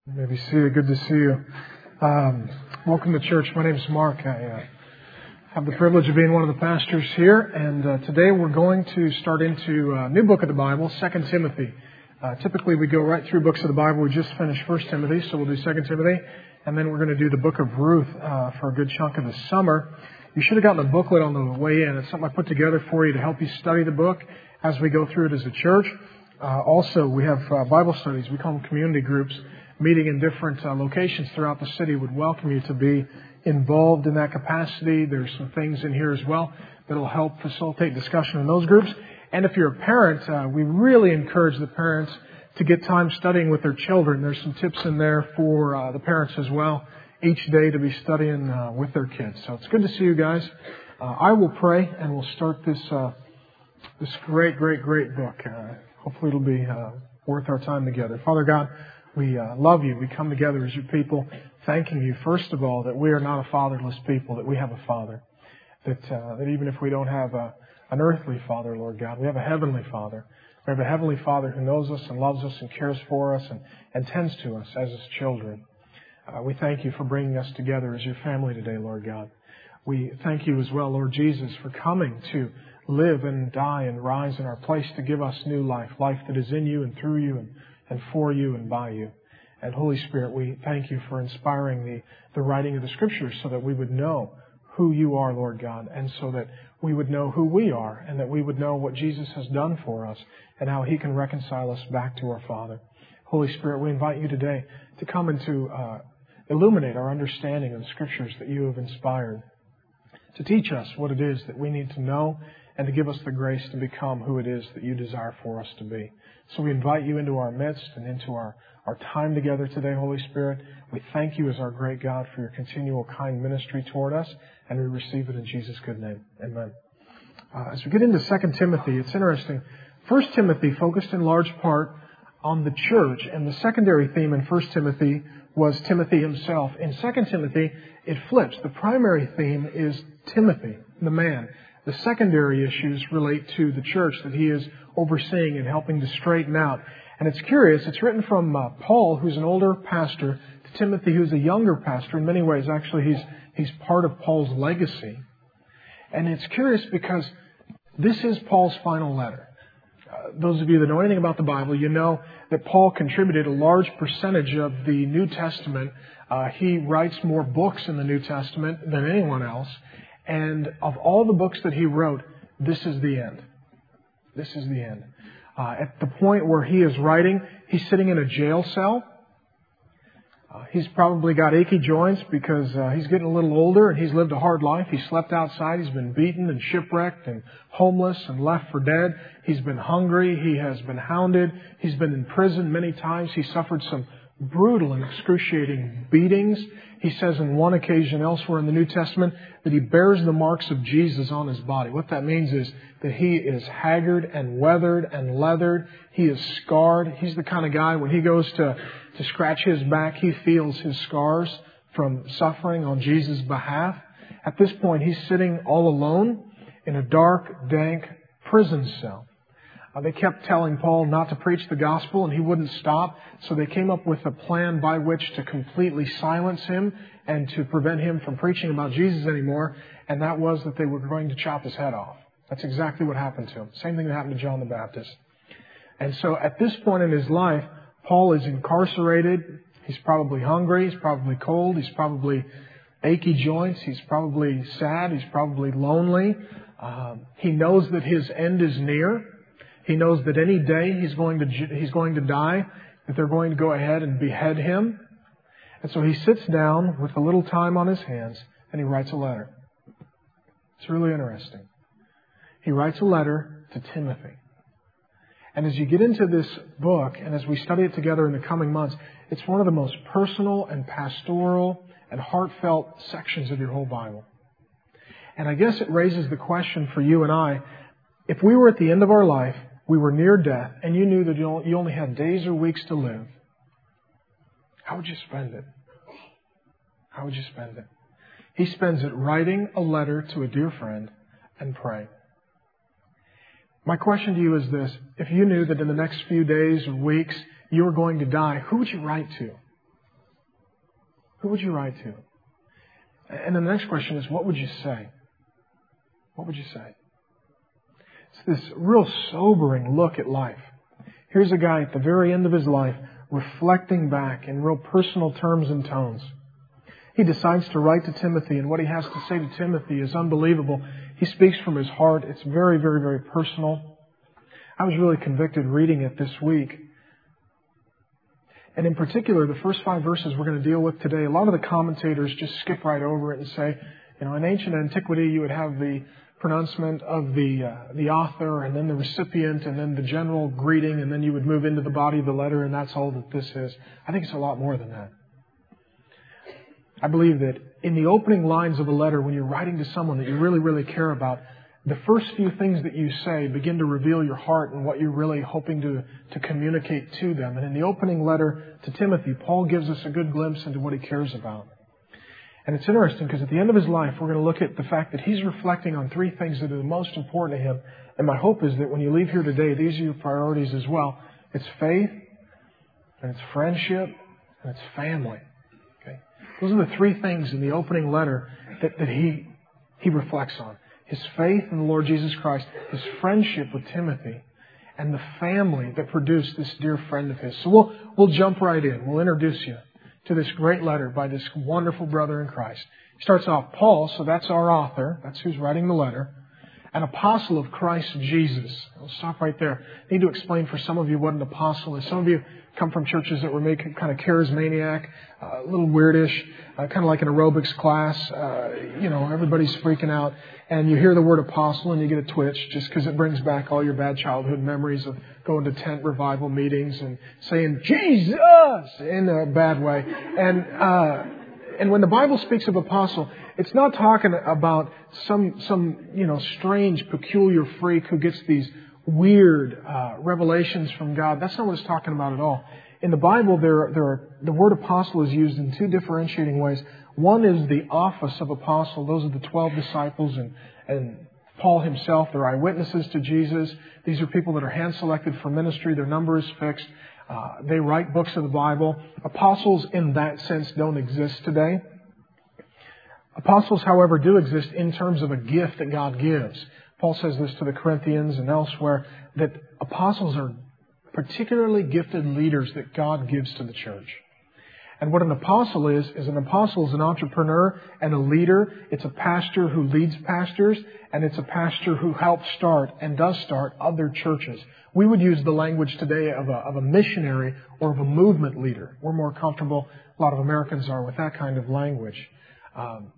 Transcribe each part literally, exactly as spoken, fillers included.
Maybe see you. Good to see you. Um, welcome to church. My name is Mark. I uh, have the privilege of being one of the pastors here, and uh, today we're going to start into a new book of the Bible, Second Timothy. Uh, typically, we go right through books of the Bible. We just finished First Timothy, so we'll do Second Timothy, and then we're going to do the book of Ruth uh, for a good chunk of the summer. You should have gotten a booklet on the way in. It's something I put together for you to help you study the book as we go through it as a church. Uh, also, we have uh, Bible studies. We call them community groups, meeting in different uh, locations throughout the city. Would welcome you to be involved in that capacity. There's some things in here as well that will help facilitate discussion in those groups. And if you're a parent, uh, we really encourage the parents to get time studying with their children. There's some tips in there for uh, the parents as well, each day to be studying uh, with their kids. So it's good to see you guys. Uh, I will pray, and we'll start this uh, this great, great, great book. Uh, hopefully it'll be uh, worth our time together. Father God, we uh, love you. We come together as your people, thanking you, first of all, that we are not a fatherless people, that we have a Father. That uh, that even if we don't have a, an earthly Father, Lord God, we have a heavenly Father. We have a heavenly Father who knows us and loves us and cares for us and, and tends to us as His children. Uh, we thank you for bringing us together as your family today, Lord God. We thank you as well, Lord Jesus, for coming to live and die and rise in our place to give us new life, life that is in you and through you and and for you and by you. And Holy Spirit, we thank you for inspiring the, the writing of the Scriptures so that we would know who you are, Lord God, and so that we would know who we are and that we would know what Jesus has done for us and how He can reconcile us back to our Father. Holy Spirit, we invite you today to come and to uh, illuminate our understanding of the Scriptures that you have inspired, to teach us what it is that we need to know and to give us the grace to become who it is that you desire for us to be. So we invite you into our midst and into our, our time together today, Holy Spirit. We thank you as our great God for your continual kind ministry toward us, and we receive it in Jesus' good name. Amen. Uh, as we get into Second Timothy, it's interesting. First Timothy focused in large part on the church, and the secondary theme in First Timothy was Timothy himself. In Second Timothy, it flips. The primary theme is Timothy, the man. The secondary issues relate to the church that he is overseeing and helping to straighten out. And it's curious, it's written from uh, Paul, who's an older pastor, to Timothy, who's a younger pastor. In many ways, actually, he's he's part of Paul's legacy. And it's curious because this is Paul's final letter. Uh, those of you that know anything about the Bible, you know that Paul contributed a large percentage of the New Testament. Uh, he writes more books in the New Testament than anyone else. And of all the books that he wrote, this is the end. This is the end. Uh, at the point where he is writing, he's sitting in a jail cell. Uh, he's probably got achy joints because uh, he's getting a little older and he's lived a hard life. He slept outside. He's been beaten and shipwrecked and homeless and left for dead. He's been hungry. He has been hounded. He's been in prison many times. He suffered some brutal and excruciating beatings. He says in one occasion elsewhere in the New Testament that he bears the marks of Jesus on his body. What that means is that he is haggard and weathered and leathered. He is scarred. He's the kind of guy, when he goes to, to scratch his back, he feels his scars from suffering on Jesus' behalf. At this point, he's sitting all alone in a dark, dank prison cell. Uh, they kept telling Paul not to preach the gospel, and he wouldn't stop. So they came up with a plan by which to completely silence him and to prevent him from preaching about Jesus anymore. And that was that they were going to chop his head off. That's exactly what happened to him. Same thing that happened to John the Baptist. And so at this point in his life, Paul is incarcerated. He's probably hungry. He's probably cold. He's probably achy joints. He's probably sad. He's probably lonely. Um, he knows that his end is near. He knows that any day he's going to he's going to die, that they're going to go ahead and behead him. And so he sits down with a little time on his hands and he writes a letter. It's really interesting. He writes a letter to Timothy. And as you get into this book and as we study it together in the coming months, it's one of the most personal and pastoral and heartfelt sections of your whole Bible. And I guess it raises the question for you and I, if we were at the end of our life, we were near death, and you knew that you only had days or weeks to live, how would you spend it? How would you spend it? He spends it writing a letter to a dear friend and praying. My question to you is this. If you knew that in the next few days or weeks you were going to die, who would you write to? Who would you write to? And then the next question is, what would you say? What would you say? It's this real sobering look at life. Here's a guy at the very end of his life reflecting back in real personal terms and tones. He decides to write to Timothy, and what he has to say to Timothy is unbelievable. He speaks from his heart. It's very, very, very personal. I was really convicted reading it this week. And in particular, the first five verses we're going to deal with today, a lot of the commentators just skip right over it and say, you know, in ancient antiquity, you would have the pronouncement of the uh, the author, and then the recipient, and then the general greeting, and then you would move into the body of the letter, and that's all that this is. I think it's a lot more than that. I believe that in the opening lines of a letter, when you're writing to someone that you really, really care about, the first few things that you say begin to reveal your heart and what you're really hoping to, to communicate to them. And in the opening letter to Timothy, Paul gives us a good glimpse into what he cares about. And it's interesting because at the end of his life, we're going to look at the fact that he's reflecting on three things that are the most important to him. And my hope is that when you leave here today, these are your priorities as well. It's faith, and it's friendship, and it's family. Okay? Those are the three things in the opening letter that, that he, he reflects on. His faith in the Lord Jesus Christ, his friendship with Timothy, and the family that produced this dear friend of his. So we'll, we'll jump right in. We'll introduce you to this great letter by this wonderful brother in Christ. He starts off, Paul, so that's our author. That's who's writing the letter. An apostle of Christ Jesus. I'll stop right there. I need to explain for some of you what an apostle is. Some of you come from churches that were making kind of charismaniac, uh, a little weirdish, uh, kind of like an aerobics class. Uh, you know, everybody's freaking out. And you hear the word apostle and you get a twitch just because it brings back all your bad childhood memories of going to tent revival meetings and saying, Jesus, in a bad way. And, uh, and when the Bible speaks of apostle, it's not talking about some, some, you know, strange, peculiar freak who gets these weird, uh, revelations from God. That's not what it's talking about at all. In the Bible, there, there are, the word apostle is used in two differentiating ways. One is the office of apostle. Those are the twelve disciples and, and Paul himself. They're eyewitnesses to Jesus. These are people that are hand-selected for ministry. Their number is fixed. Uh, they write books of the Bible. Apostles in that sense don't exist today. Apostles, however, do exist in terms of a gift that God gives. Paul says this to the Corinthians and elsewhere, that apostles are particularly gifted leaders that God gives to the church. And what an apostle is, is an apostle is an entrepreneur and a leader. It's a pastor who leads pastors, and it's a pastor who helps start and does start other churches. We would use the language today of a, of a missionary or of a movement leader. We're more comfortable, a lot of Americans are, with that kind of language. Um,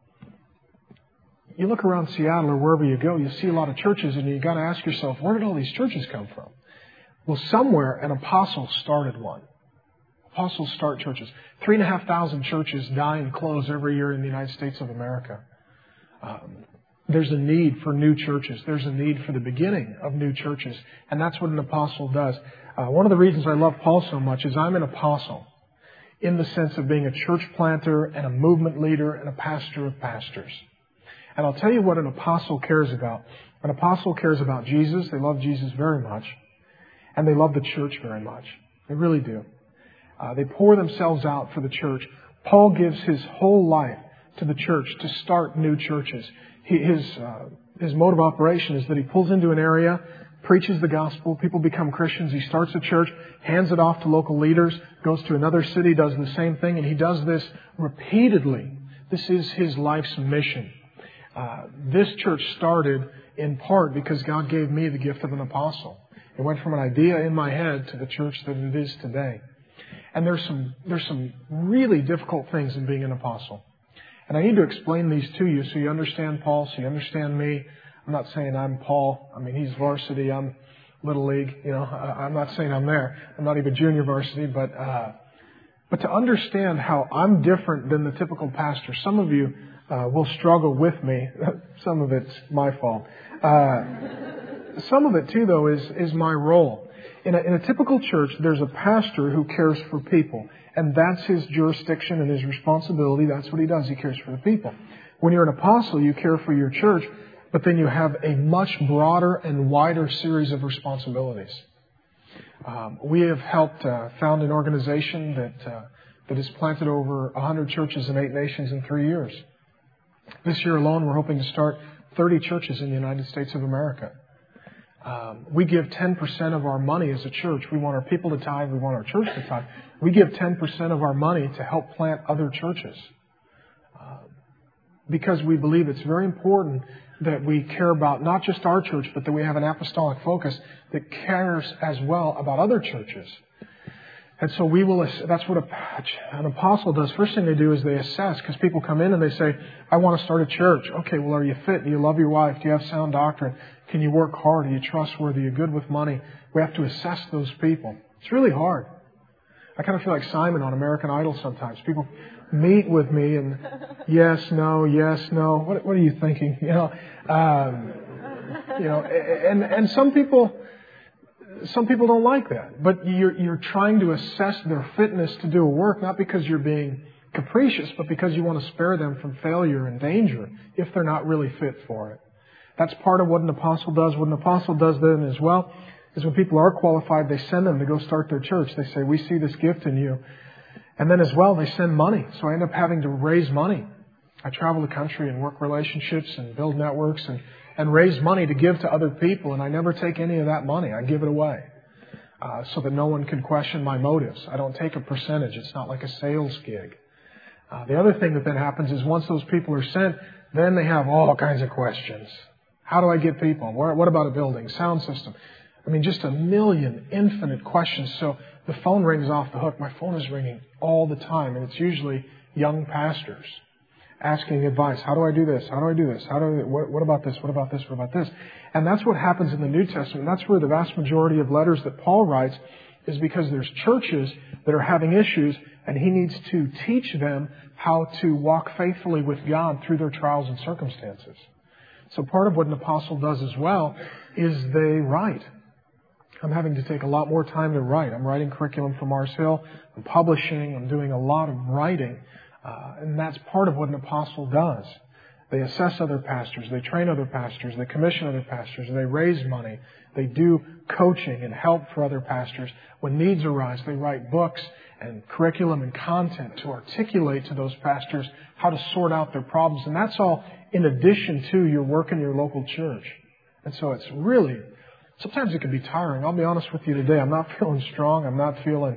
you look around Seattle or wherever you go, you see a lot of churches, and you've got to ask yourself, where did all these churches come from? Well, somewhere an apostle started one. Apostles start churches. Three and a half thousand churches die and close every year in the United States of America. Um, there's a need for new churches. There's a need for the beginning of new churches. And that's what an apostle does. Uh, one of the reasons I love Paul so much is I'm an apostle in the sense of being a church planter and a movement leader and a pastor of pastors. And I'll tell you what an apostle cares about. An apostle cares about Jesus. They love Jesus very much. And they love the church very much. They really do. Uh, they pour themselves out for the church. Paul gives his whole life to the church to start new churches. He, his, uh, his mode of operation is that he pulls into an area, preaches the gospel, people become Christians, he starts a church, hands it off to local leaders, goes to another city, does the same thing, and he does this repeatedly. This is his life's mission. Uh, this church started in part because God gave me the gift of an apostle. It went from an idea in my head to the church that it is today. And there's some there's some really difficult things in being an apostle. And I need to explain these to you so you understand Paul, so you understand me. I'm not saying I'm Paul. I mean, he's varsity. I'm Little League. You know, I'm not saying I'm there. I'm not even junior varsity. But, uh, but to understand how I'm different than the typical pastor, some of you uh, will struggle with me. Some of it's my fault. Uh, some of it, too, though, is, is my role. In a, in a typical church, there's a pastor who cares for people. And that's his jurisdiction and his responsibility. That's what he does. He cares for the people. When you're an apostle, you care for your church, but then you have a much broader and wider series of responsibilities. Um, we have helped uh, found an organization that uh, that has planted over one hundred churches in eight nations in three years. This year alone, we're hoping to start thirty churches in the United States of America. Um, we give ten percent of our money as a church. We want our people to tithe. We want our church to tithe. We give ten percent of our money to help plant other churches. Uh, because we believe it's very important that we care about not just our church, but that we have an apostolic focus that cares as well about other churches. And so we will, that's what a, an apostle does. First thing they do is they assess, because people come in and they say, I want to start a church. Okay, well, are you fit? Do you love your wife? Do you have sound doctrine? Can you work hard? Are you trustworthy? Are you good with money? We have to assess those people. It's really hard. I kind of feel like Simon on American Idol sometimes. People meet with me and yes, no, yes, no. What, what are you thinking? You know, um, you know, and, and some people... Some people don't like that, but you're, you're trying to assess their fitness to do a work, not because you're being capricious, but because you want to spare them from failure and danger if they're not really fit for it. That's part of what an apostle does. What an apostle does then as well is when people are qualified, they send them to go start their church. They say, we see this gift in you. And then as well, they send money. So I end up having to raise money. I travel the country and work relationships and build networks and and raise money to give to other people, and I never take any of that money. I give it away uh, so that no one can question my motives. I don't take a percentage. It's not like a sales gig. Uh, the other thing that then happens is once those people are sent, then they have all kinds of questions. How do I get people? Where, what about a building? Sound system? I mean, just a million infinite questions. So the phone rings off the hook. My phone is ringing all the time, and it's usually young pastors asking advice. How do I do this? How do I do this? How do I, what, what about this? What about this? What about this? And that's what happens in the New Testament. That's where the vast majority of letters that Paul writes is because there's churches that are having issues and he needs to teach them how to walk faithfully with God through their trials and circumstances. So part of what an apostle does as well is they write. I'm having to take a lot more time to write. I'm writing curriculum for Mars Hill. I'm publishing. I'm doing a lot of writing. Uh, and that's part of what an apostle does. They assess other pastors. They train other pastors. They commission other pastors. They raise money. They do coaching and help for other pastors. When needs arise, they write books and curriculum and content to articulate to those pastors how to sort out their problems. And that's all in addition to your work in your local church. And so it's really, sometimes it can be tiring. I'll be honest with you today. I'm not feeling strong. I'm not feeling...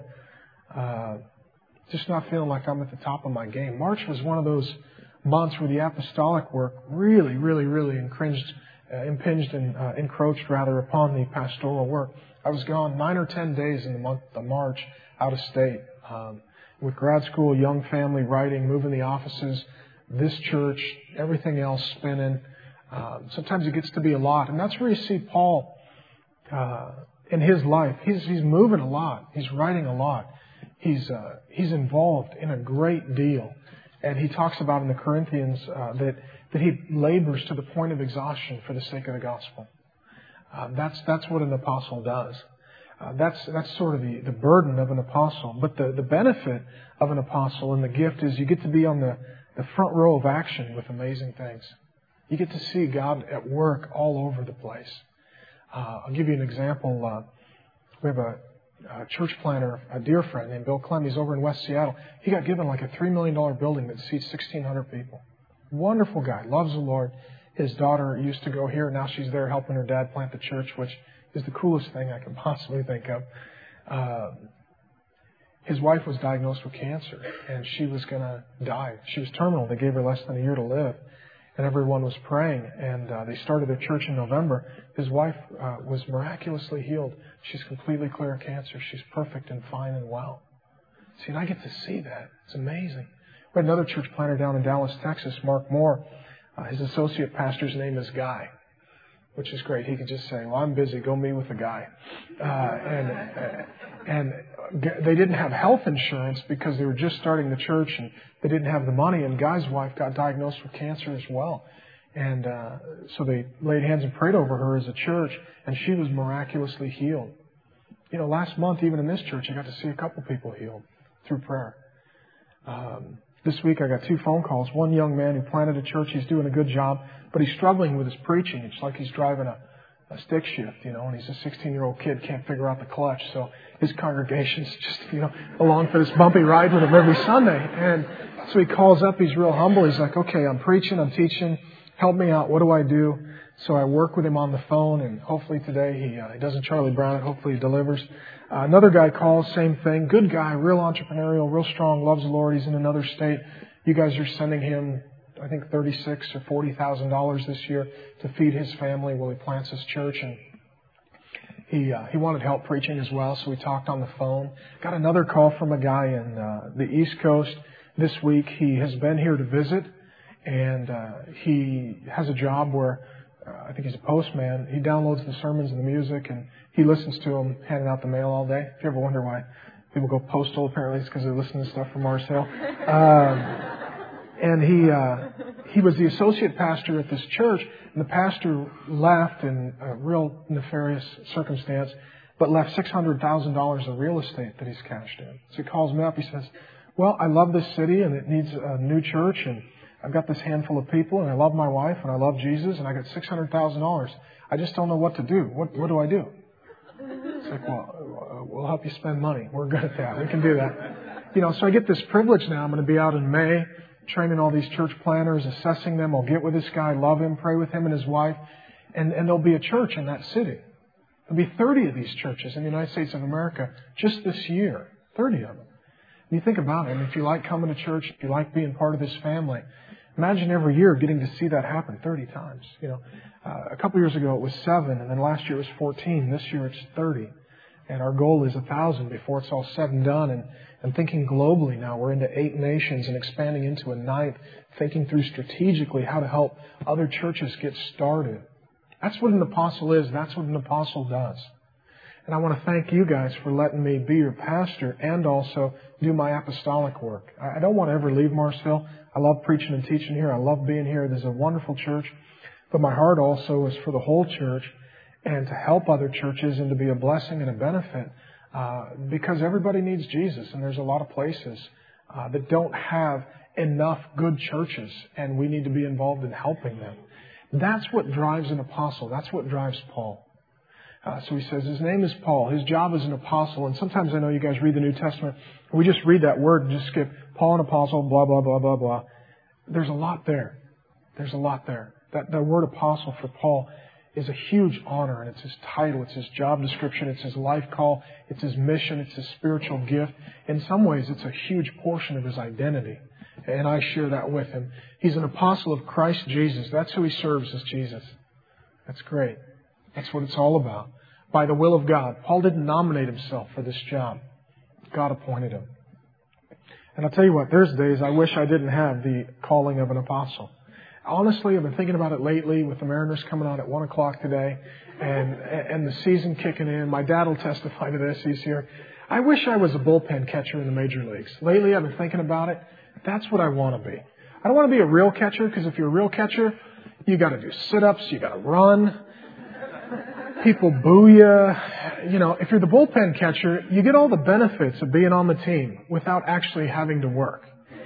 Uh, Just not feeling like I'm at the top of my game. March was one of those months where the apostolic work really, really, really incringed, uh, impinged and uh, encroached rather upon the pastoral work. I was gone nine or ten days in the month of March out of state um, with grad school, young family, writing, moving the offices, this church, everything else spinning. Um, sometimes it gets to be a lot. And that's where you see Paul uh, in his life. He's, he's moving a lot. He's writing a lot. He's uh, he's involved in a great deal, and he talks about in the Corinthians uh, that that he labors to the point of exhaustion for the sake of the gospel. Uh, that's that's what an apostle does. Uh, that's that's sort of the, the burden of an apostle. But the, the benefit of an apostle and the gift is you get to be on the, the front row of action with amazing things. You get to see God at work all over the place. Uh, I'll give you an example. Uh, we have a A church planter, a dear friend named Bill Clem. He's over in West Seattle. He got given like a three million dollars building that seats sixteen hundred people. Wonderful guy. Loves the Lord. His daughter used to go here. Now she's there helping her dad plant the church, which is the coolest thing I can possibly think of. Uh, his wife was diagnosed with cancer, and she was going to die. She was terminal. They gave her less than a year to live. And everyone was praying, and uh, they started their church in November. His wife uh, was miraculously healed. She's completely clear of cancer. She's perfect and fine and well. See, and I get to see that. It's amazing. We had another church planter down in Dallas, Texas, Mark Moore. Uh, his associate pastor's name is Guy, which is great. He could just say, well, I'm busy. Go meet with the guy. Uh, and uh, and they didn't have health insurance because they were just starting the church and they didn't have the money. And Guy's wife got diagnosed with cancer as well. And uh, so they laid hands and prayed over her as a church, and she was miraculously healed. You know, last month, even in this church, I got to see a couple people healed through prayer. Um, this week, I got two phone calls. One young man who planted a church. He's doing a good job, but he's struggling with his preaching. It's like he's driving a, a stick shift, you know, and he's a sixteen-year-old kid, can't figure out the clutch. So his congregation's just, you know, along for this bumpy ride with him every Sunday. And so he calls up, he's real humble. He's like, okay, I'm preaching, I'm teaching, help me out, what do I do? So I work with him on the phone, and hopefully today he, uh, he doesn't Charlie Brown it, hopefully he delivers. Uh, another guy calls, same thing, good guy, real entrepreneurial, real strong, loves the Lord, he's in another state. You guys are sending him, I think, thirty-six or forty thousand dollars this year to feed his family while he plants his church, and he uh, he wanted help preaching as well, so we talked on the phone. Got another call from a guy in uh, the East Coast this week. He has been here to visit, and uh, he has a job where uh, I think he's a postman. He downloads the sermons and the music, and he listens to them, handing out the mail all day. If you ever wonder why people go postal, apparently it's because they listen to stuff from Mars Hill. Um, And he uh, he was the associate pastor at this church, and the pastor left in a real nefarious circumstance, but left six hundred thousand dollars of real estate that he's cashed in. So he calls me up. He says, well, I love this city, and it needs a new church, and I've got this handful of people, and I love my wife, and I love Jesus, and I got six hundred thousand dollars. I just don't know what to do. What, what do I do? It's like, well, we'll help you spend money. We're good at that. We can do that. You know, so I get this privilege now. I'm going to be out in May, training all these church planners, assessing them. I'll get with this guy, love him, pray with him and his wife, and, and there'll be a church in that city. There'll be thirty of these churches in the United States of America just this year. thirty of them. And you think about it, and if you like coming to church, if you like being part of this family, imagine every year getting to see that happen thirty times. You know, uh, a couple years ago it was seven, and then last year it was fourteen. This year it's thirty. And our goal is a thousand before it's all said and done. And, and thinking globally now, we're into eight nations and expanding into a ninth, thinking through strategically how to help other churches get started. That's what an apostle is. That's what an apostle does. And I want to thank you guys for letting me be your pastor and also do my apostolic work. I don't want to ever leave Mars Hill. I love preaching and teaching here. I love being here. There's a wonderful church. But my heart also is for the whole church, and to help other churches and to be a blessing and a benefit, uh, because everybody needs Jesus, and there's a lot of places uh, that don't have enough good churches, and we need to be involved in helping them. That's what drives an apostle. That's what drives Paul. Uh, so he says his name is Paul. His job is an apostle, and sometimes I know you guys read the New Testament, and we just read that word and just skip Paul, an apostle, blah, blah, blah, blah, blah. There's a lot there. There's a lot there. That, that word apostle for Paul is a huge honor, and it's his title, it's his job description, it's his life call, it's his mission, it's his spiritual gift. In some ways, it's a huge portion of his identity, and I share that with him. He's an apostle of Christ Jesus. That's who he serves, is Jesus. That's great. That's what it's all about. By the will of God. Paul didn't nominate himself for this job. God appointed him. And I'll tell you what, there's days I wish I didn't have the calling of an apostle. Honestly, I've been thinking about it lately with the Mariners coming on at one o'clock today and and the season kicking in. My dad will testify to this. He's here. I wish I was a bullpen catcher in the major leagues. Lately, I've been thinking about it. That's what I want to be. I don't want to be a real catcher, because if you're a real catcher, you got to do sit-ups, you got to run. People boo you. You know, if you're the bullpen catcher, you get all the benefits of being on the team without actually having to work.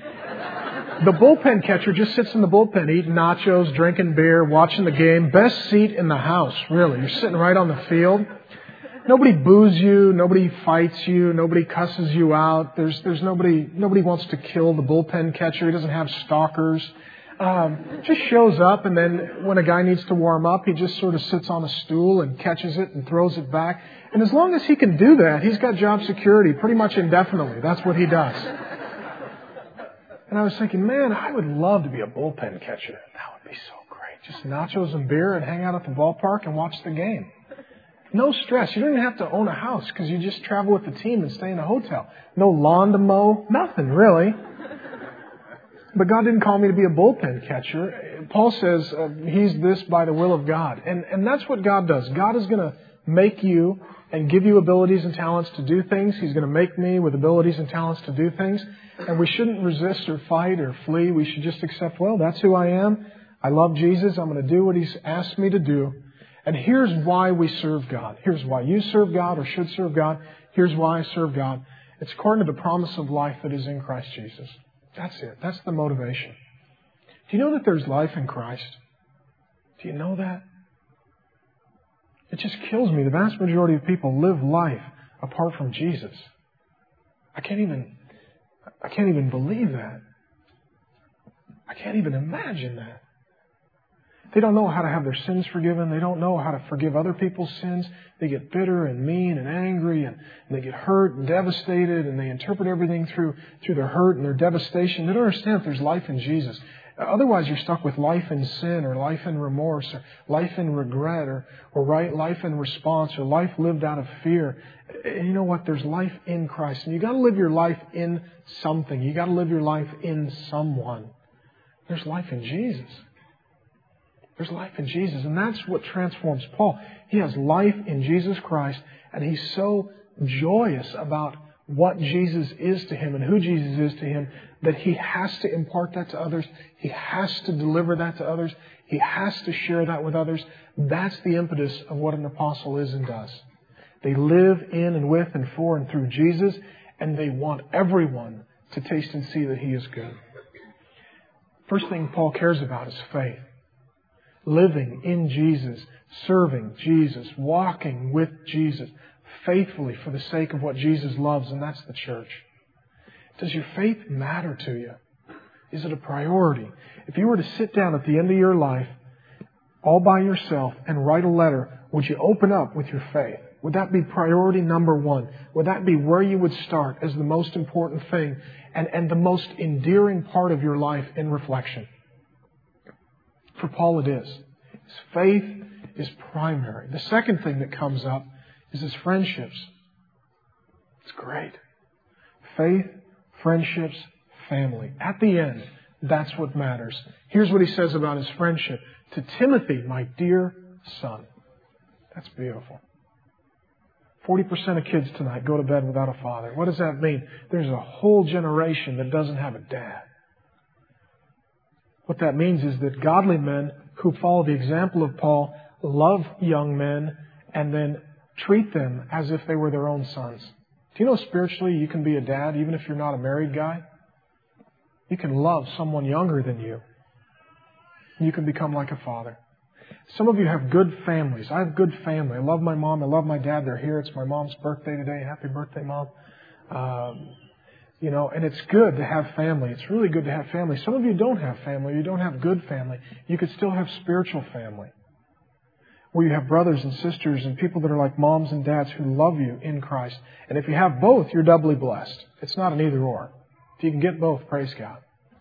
The bullpen catcher just sits in the bullpen eating nachos, drinking beer, watching the game. Best seat in the house, really. You're sitting right on the field. Nobody boos you. Nobody fights you. Nobody cusses you out. There's there's nobody nobody wants to kill the bullpen catcher. He doesn't have stalkers. Um, just shows up, and then when a guy needs to warm up, he just sort of sits on a stool and catches it and throws it back. And as long as he can do that, he's got job security pretty much indefinitely. That's what he does. And I was thinking, man, I would love to be a bullpen catcher. That would be so great. Just nachos and beer and hang out at the ballpark and watch the game. No stress. You don't even have to own a house, because you just travel with the team and stay in a hotel. No lawn to mow. Nothing, really. But God didn't call me to be a bullpen catcher. Paul says uh, he's this by the will of God. And, and that's what God does. God is going to make you and give you abilities and talents to do things. He's going to make me with abilities and talents to do things. And we shouldn't resist or fight or flee. We should just accept, well, that's who I am. I love Jesus. I'm going to do what He's asked me to do. And here's why we serve God. Here's why you serve God or should serve God. Here's why I serve God. It's according to the promise of life that is in Christ Jesus. That's it. That's the motivation. Do you know that there's life in Christ? Do you know that? It just kills me. The vast majority of people live life apart from Jesus. I can't even, I can't even believe that. I can't even imagine that. They don't know how to have their sins forgiven. They don't know how to forgive other people's sins. They get bitter and mean and angry, and, and they get hurt and devastated, and they interpret everything through, through their hurt and their devastation. They don't understand if there's life in Jesus. Otherwise, you're stuck with life in sin, or life in remorse, or life in regret, or, or right, life in response, or life lived out of fear. And you know what? There's life in Christ. And you've got to live your life in something. You've got to live your life in someone. There's life in Jesus. There's life in Jesus. And that's what transforms Paul. He has life in Jesus Christ, and he's so joyous about what Jesus is to him and who Jesus is to him that he has to impart that to others. He has to deliver that to others. He has to share that with others. That's the impetus of what an apostle is and does. They live in and with and for and through Jesus, and they want everyone to taste and see that He is good. First thing Paul cares about is faith. Living in Jesus, serving Jesus, walking with Jesus, faithfully for the sake of what Jesus loves, and that's the church. Does your faith matter to you? Is it a priority? If you were to sit down at the end of your life, all by yourself, and write a letter, would you open up with your faith? Would that be priority number one? Would that be where you would start as the most important thing and, and the most endearing part of your life in reflection? For Paul it is. His faith is primary. The second thing that comes up is his friendships. It's great. Faith, friendships, family. At the end, that's what matters. Here's what he says about his friendship. To Timothy, my dear son. That's beautiful. forty percent of kids tonight go to bed without a father. What does that mean? There's a whole generation that doesn't have a dad. What that means is that godly men who follow the example of Paul love young men and then treat them as if they were their own sons. Do you know spiritually you can be a dad even if you're not a married guy? You can love someone younger than you. You can become like a father. Some of you have good families. I have good family. I love my mom. I love my dad. They're here. It's my mom's birthday today. Happy birthday, Mom. Um, you know, and it's good to have family. It's really good to have family. Some of you don't have family. You don't have good family. You could still have spiritual family, where you have brothers and sisters and people that are like moms and dads who love you in Christ. And if you have both, you're doubly blessed. It's not an either or. If you can get both, praise God.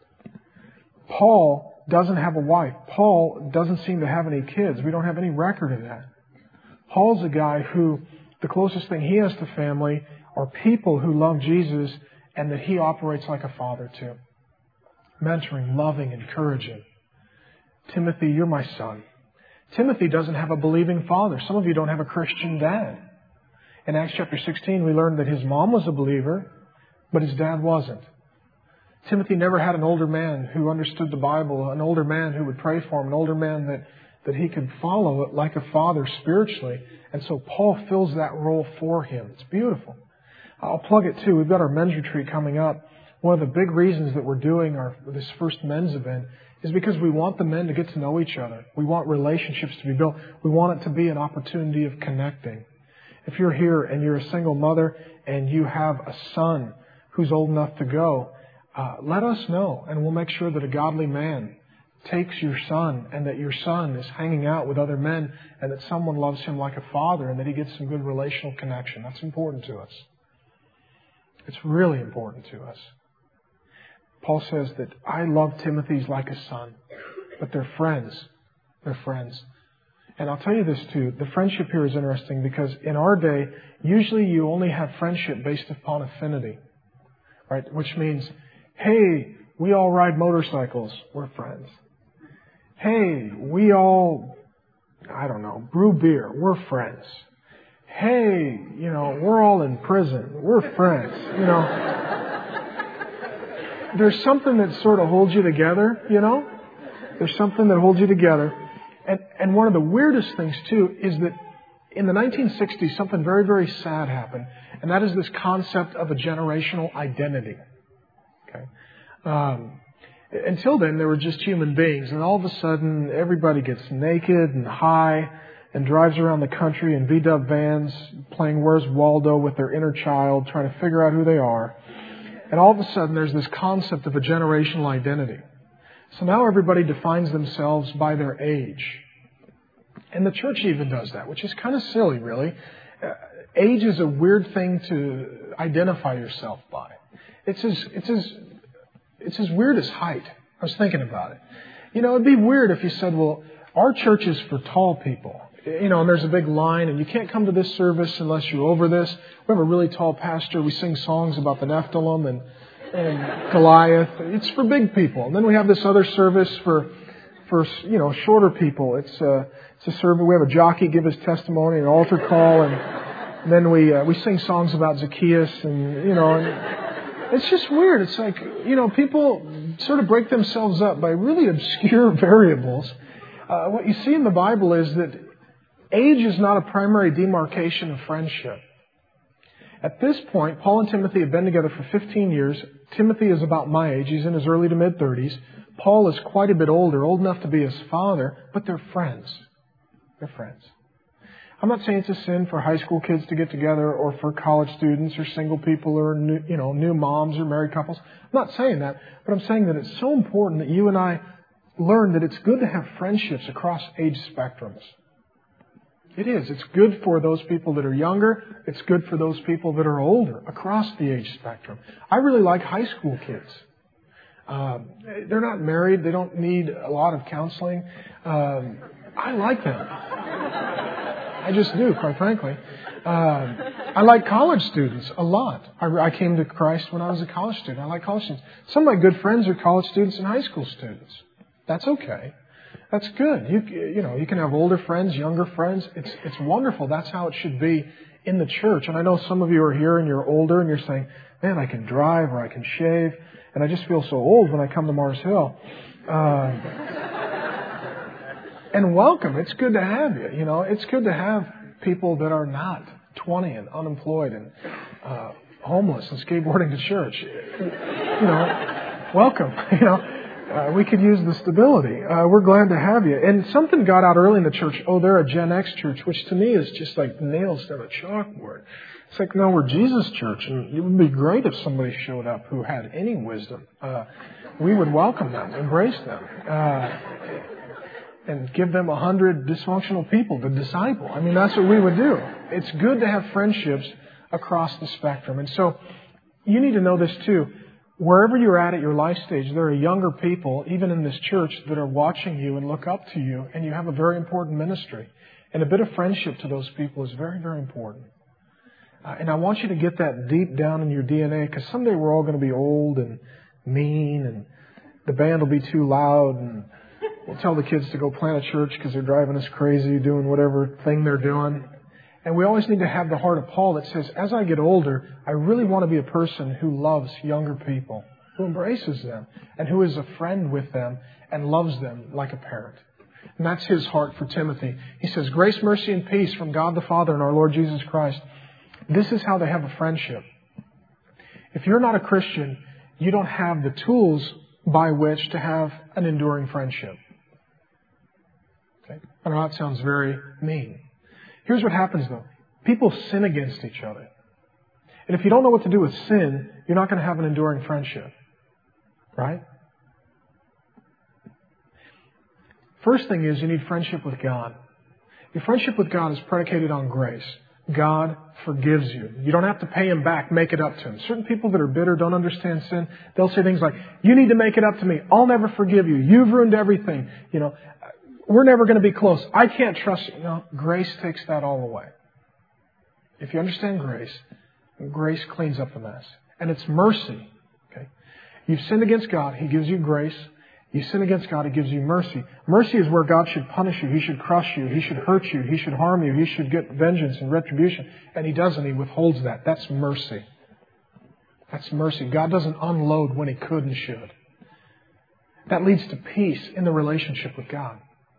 Paul doesn't have a wife. Paul doesn't seem to have any kids. We don't have any record of that. Paul's a guy who, the closest thing he has to family are people who love Jesus and that he operates like a father to. Mentoring, loving, encouraging. Timothy, you're my son. Timothy doesn't have a believing father. Some of you don't have a Christian dad. In Acts chapter sixteen, we learned that his mom was a believer, but his dad wasn't. Timothy never had an older man who understood the Bible, an older man who would pray for him, an older man that, that he could follow like a father spiritually. And so Paul fills that role for him. It's beautiful. I'll plug it too. We've got our men's retreat coming up. One of the big reasons that we're doing our this first men's event is because we want the men to get to know each other. We want relationships to be built. We want it to be an opportunity of connecting. If you're here and you're a single mother and you have a son who's old enough to go, Uh, let us know, and we'll make sure that a godly man takes your son, and that your son is hanging out with other men, and that someone loves him like a father, and that he gets some good relational connection. That's important to us. It's really important to us. Paul says that I love Timothy's like a son, but they're friends. They're friends. And I'll tell you this too, the friendship here is interesting because in our day, usually you only have friendship based upon affinity, right? Which means, hey, we all ride motorcycles. We're friends. Hey, we all, I don't know, brew beer. We're friends. Hey, you know, we're all in prison. We're friends. You know, there's something that sort of holds you together, you know? There's something that holds you together. And, and one of the weirdest things, too, is that in the nineteen sixties, something very, very sad happened. And that is this concept of a generational identity. Okay. Um, until then, they were just human beings, and all of a sudden, everybody gets naked and high, and drives around the country in V-dub vans playing Where's Waldo with their inner child, trying to figure out who they are. And all of a sudden there's this concept of a generational identity. So now everybody defines themselves by their age. And the church even does that, which is kind of silly, really. Uh, age is a weird thing to identify yourself by. It's as, it's as, it's as weird as height. I was thinking about it. You know, it'd be weird if you said, well, our church is for tall people. You know, and there's a big line, and you can't come to this service unless you're over this. We have a really tall pastor. We sing songs about the Nephilim and, and Goliath. It's for big people. And then we have this other service for, for you know, shorter people. It's a, it's a service. We have a jockey give his testimony, an altar call, and, and then we uh, we sing songs about Zacchaeus, and you know, and it's just weird. It's like, you know, people sort of break themselves up by really obscure variables. Uh, what you see in the Bible is that age is not a primary demarcation of friendship. At this point, Paul and Timothy have been together for fifteen years. Timothy is about my age. He's in his early to mid-thirties. Paul is quite a bit older, old enough to be his father, but they're friends. They're friends. I'm not saying it's a sin for high school kids to get together or for college students or single people or new, you know, new moms or married couples. I'm not saying that, but I'm saying that it's so important that you and I learn that it's good to have friendships across age spectrums. It is. It's good for those people that are younger. It's good for those people that are older across the age spectrum. I really like high school kids. Um, they're not married. They don't need a lot of counseling. Um, I like them. I just do, quite frankly. Um, I like college students a lot. I, I came to Christ when I was a college student. I like college students. Some of my good friends are college students and high school students. That's okay. That's good. You you know, you can have older friends, younger friends. It's it's wonderful. That's how it should be in the church. And I know some of you are here and you're older and you're saying, man, I can drive or I can shave. And I just feel so old when I come to Mars Hill. Uh, and welcome. It's good to have you. You know, it's good to have people that are not twenty and unemployed and uh, homeless and skateboarding to church. You know, welcome. You know. Uh, we could use the stability. Uh, we're glad to have you. And something got out early in the church. Oh, they're a Gen X church, which to me is just like nails down a chalkboard. It's like, no, we're Jesus church. And it would be great if somebody showed up who had any wisdom. Uh, we would welcome them, embrace them, uh, and give them a hundred dysfunctional people to disciple. I mean, that's what we would do. It's good to have friendships across the spectrum. And so you need to know this too. Wherever you're at at your life stage, there are younger people, even in this church, that are watching you and look up to you, and you have a very important ministry. And a bit of friendship to those people is very, very important. Uh, and I want you to get that deep down in your D N A, because someday we're all going to be old and mean, and the band will be too loud, and we'll tell the kids to go plant a church because they're driving us crazy, doing whatever thing they're doing. And we always need to have the heart of Paul that says, as I get older, I really want to be a person who loves younger people, who embraces them, and who is a friend with them and loves them like a parent. And that's his heart for Timothy. He says, grace, mercy, and peace from God the Father and our Lord Jesus Christ. This is how they have a friendship. If you're not a Christian, you don't have the tools by which to have an enduring friendship. Okay? I know that sounds very mean. Here's what happens, though. People sin against each other. And if you don't know what to do with sin, you're not going to have an enduring friendship. Right? First thing is you need friendship with God. Your friendship with God is predicated on grace. God forgives you. You don't have to pay Him back, make it up to Him. Certain people that are bitter, don't understand sin, they'll say things like, you need to make it up to me. I'll never forgive you. You've ruined everything. You know, we're never going to be close. I can't trust you. No, grace takes that all away. If you understand grace, grace cleans up the mess. And it's mercy. Okay? You've sinned against God. He gives you grace. You sin against God. He gives you mercy. Mercy is where God should punish you. He should crush you. He should hurt you. He should harm you. He should get vengeance and retribution. And He doesn't. He withholds that. That's mercy. That's mercy. God doesn't unload when He could and should. That leads to peace in the relationship with God.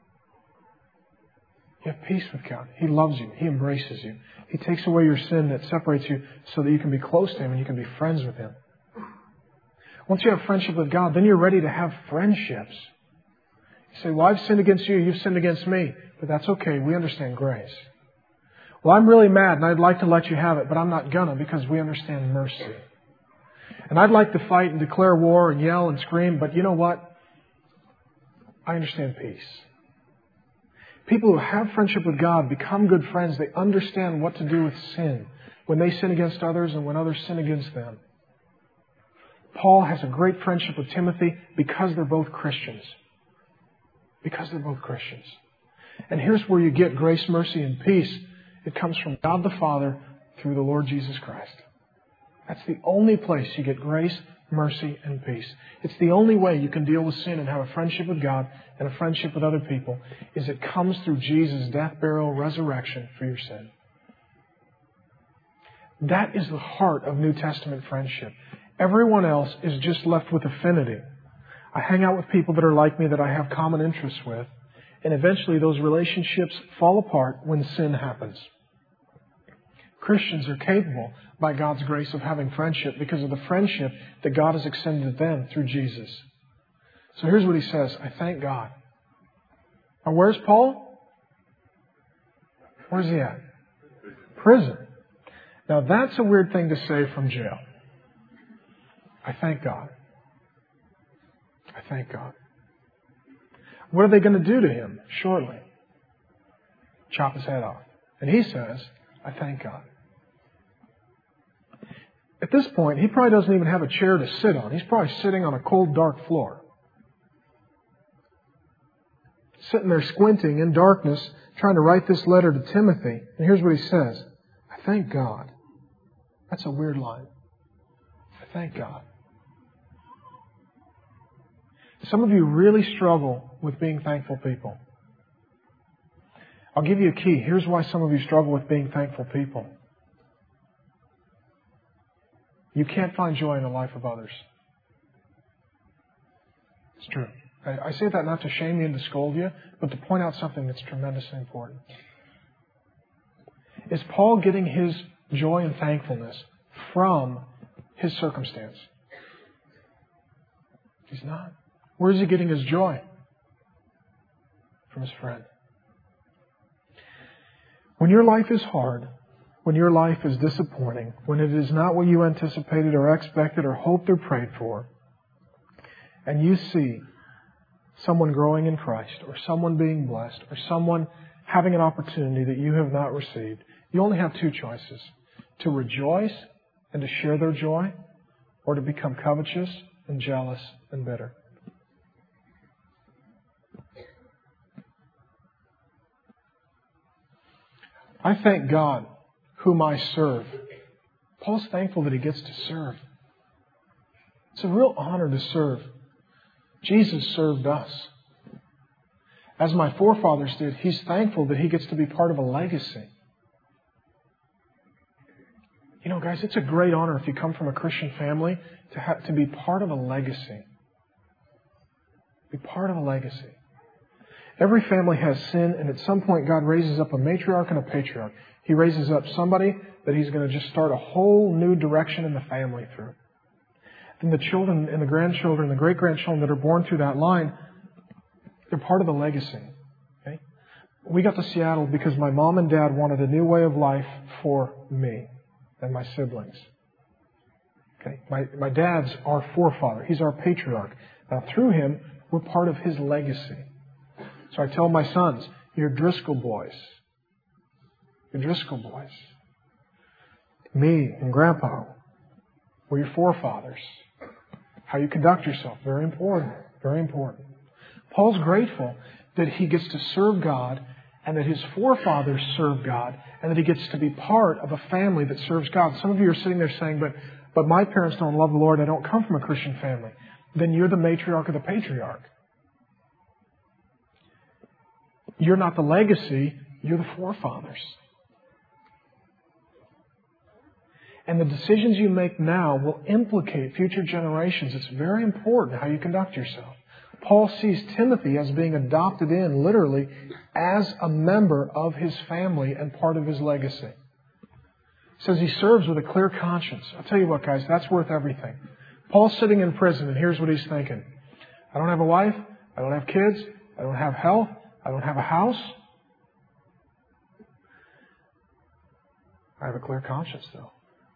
You have peace with God. He loves you. He embraces you. He takes away your sin that separates you so that you can be close to Him and you can be friends with Him. Once you have friendship with God, then you're ready to have friendships. You say, well, I've sinned against you. You've sinned against me. but that's okay. We understand grace. Well, I'm really mad and I'd like to let you have it, but I'm not gonna because we understand mercy. And I'd like to fight and declare war and yell and scream, but you know what? I understand peace. People who have friendship with God become good friends. They understand what to do with sin when they sin against others and when others sin against them. Paul has a great friendship with Timothy because they're both Christians. Because they're both Christians. And here's where you get grace, mercy, and peace. It comes from God the Father through the Lord Jesus Christ. That's the only place you get grace, mercy, and peace. It's the only way you can deal with sin and have a friendship with God and a friendship with other people is it comes through Jesus' death, burial, resurrection for your sin. That is the heart of New Testament friendship. Everyone else is just left with affinity. I hang out with people that are like me that I have common interests with, and eventually those relationships fall apart when sin happens. Christians are capable, by God's grace, of having friendship because of the friendship that God has extended to them through Jesus. So here's what he says. I thank God. Now where's Paul? Where's he at? Prison. Now that's a weird thing to say from jail. I thank God. I thank God. What are they going to do to him shortly? Chop his head off. And he says, I thank God. At this point, he probably doesn't even have a chair to sit on. He's probably sitting on a cold, dark floor. Sitting there squinting in darkness, trying to write this letter to Timothy. And here's what he says. I thank God. That's a weird line. I thank God. Some of you really struggle with being thankful people. I'll give you a key. Here's why some of you struggle with being thankful people. You can't find joy in the life of others. It's true. I, I say that not to shame you and to scold you, but to point out something that's tremendously important. Is Paul getting his joy and thankfulness from his circumstance? He's not. Where is he getting his joy? From his friend. When your life is hard, when your life is disappointing, when it is not what you anticipated or expected or hoped or prayed for, and you see someone growing in Christ or someone being blessed or someone having an opportunity that you have not received, you only have two choices. To rejoice and to share their joy, or to become covetous and jealous and bitter. I thank God whom I serve. Paul's thankful that he gets to serve. It's a real honor to serve. Jesus served us. As my forefathers did, he's thankful that he gets to be part of a legacy. You know, guys, it's a great honor if you come from a Christian family to have, to be part of a legacy. Be part of a legacy. Every family has sin, and at some point God raises up a matriarch and a patriarch. He raises up somebody that He's going to just start a whole new direction in the family through. Then the children and the grandchildren, the great-grandchildren that are born through that line, they're part of the legacy. Okay? We got to Seattle because my mom and dad wanted a new way of life for me and my siblings. Okay? My, my dad's our forefather. He's our patriarch. Now, through him, we're part of his legacy. So I tell my sons, you're Driscoll boys. You're Driscoll boys. Me and Grandpa, we're your forefathers. How you conduct yourself, very important. Very important. Paul's grateful that he gets to serve God and that his forefathers served God and that he gets to be part of a family that serves God. Some of you are sitting there saying, but, but my parents don't love the Lord. I don't come from a Christian family. Then you're the matriarch or the patriarch. You're not the legacy, you're the forefathers. And the decisions you make now will implicate future generations. It's very important how you conduct yourself. Paul sees Timothy as being adopted in, literally, as a member of his family and part of his legacy. He says he serves with a clear conscience. I'll tell you what, guys, that's worth everything. Paul's sitting in prison, and here's what he's thinking. I don't have a wife. I don't have kids. I don't have health. I don't have a house. I have a clear conscience, though.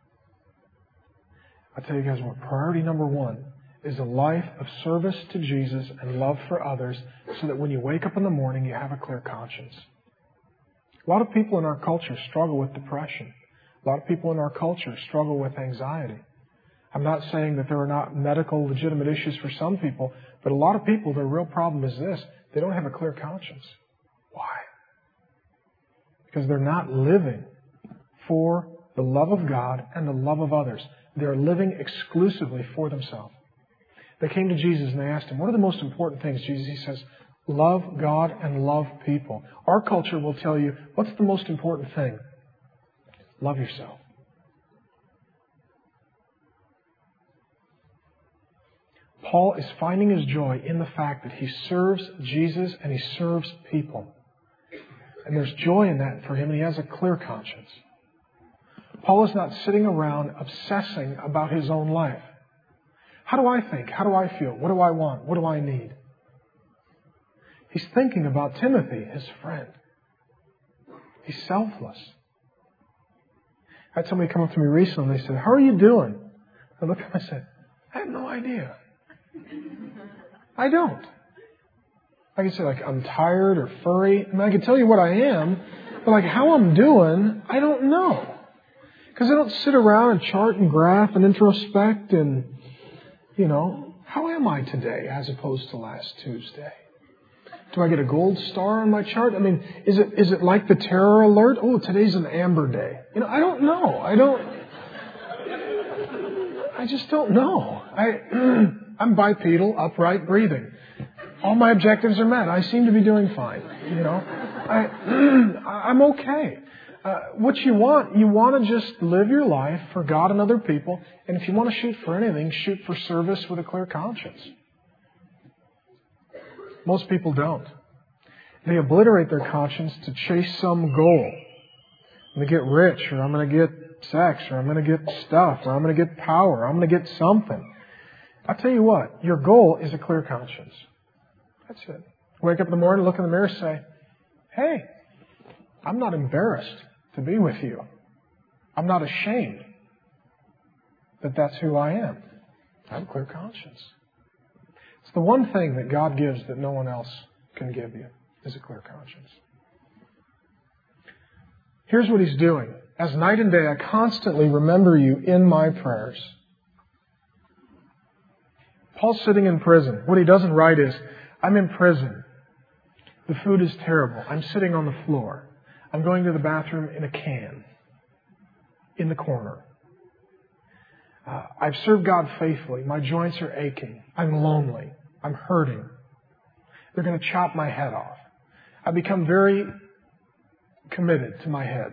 I tell you guys what, priority number one is a life of service to Jesus and love for others so that when you wake up in the morning, you have a clear conscience. A lot of people in our culture struggle with depression. A lot of people in our culture struggle with anxiety. I'm not saying that there are not medical legitimate issues for some people, but a lot of people, their real problem is this. They don't have a clear conscience. Why? Because they're not living for the love of God and the love of others. They're living exclusively for themselves. They came to Jesus and they asked Him, what are the most important things? Jesus, He says, love God and love people. Our culture will tell you, what's the most important thing? Love yourself. Paul is finding his joy in the fact that he serves Jesus and he serves people. And there's joy in that for him, and he has a clear conscience. Paul is not sitting around obsessing about his own life. How do I think? How do I feel? What do I want? What do I need? He's thinking about Timothy, his friend. He's selfless. I had somebody come up to me recently and they said, how are you doing? I looked at them and I said, I have no idea. I don't. I can say like I'm tired or furry. I mean, I can tell you what I am, but like how I'm doing, I don't know. Because I don't sit around and chart and graph and introspect and, you know, how am I today as opposed to last Tuesday? Do I get a gold star on my chart? I mean, is it is it like the terror alert? Oh, today's an amber day. You know, I don't know. I don't. I just don't know. I I'm bipedal, upright, breathing. All my objectives are met. I seem to be doing fine. You know, I I'm okay. Uh, what you want, you want to just live your life for God and other people. And if you want to shoot for anything, shoot for service with a clear conscience. Most people don't. They obliterate their conscience to chase some goal. I'm going to get rich, or I'm going to get sex, or I'm going to get stuff, or I'm going to get power, or I'm going to get something. I'll tell you what, your goal is a clear conscience. That's it. Wake up in the morning, look in the mirror, say, hey, I'm not embarrassed to be with you. I'm not ashamed that that's who I am. I have a clear conscience. It's the one thing that God gives that no one else can give you, is a clear conscience. Here's what He's doing. As night and day, I constantly remember you in my prayers. Paul's sitting in prison. What he doesn't write is, I'm in prison. The food is terrible. I'm sitting on the floor. I'm going to the bathroom in a can, in the corner. Uh, I've served God faithfully. My joints are aching. I'm lonely. I'm hurting. They're going to chop my head off. I've become very committed to my head.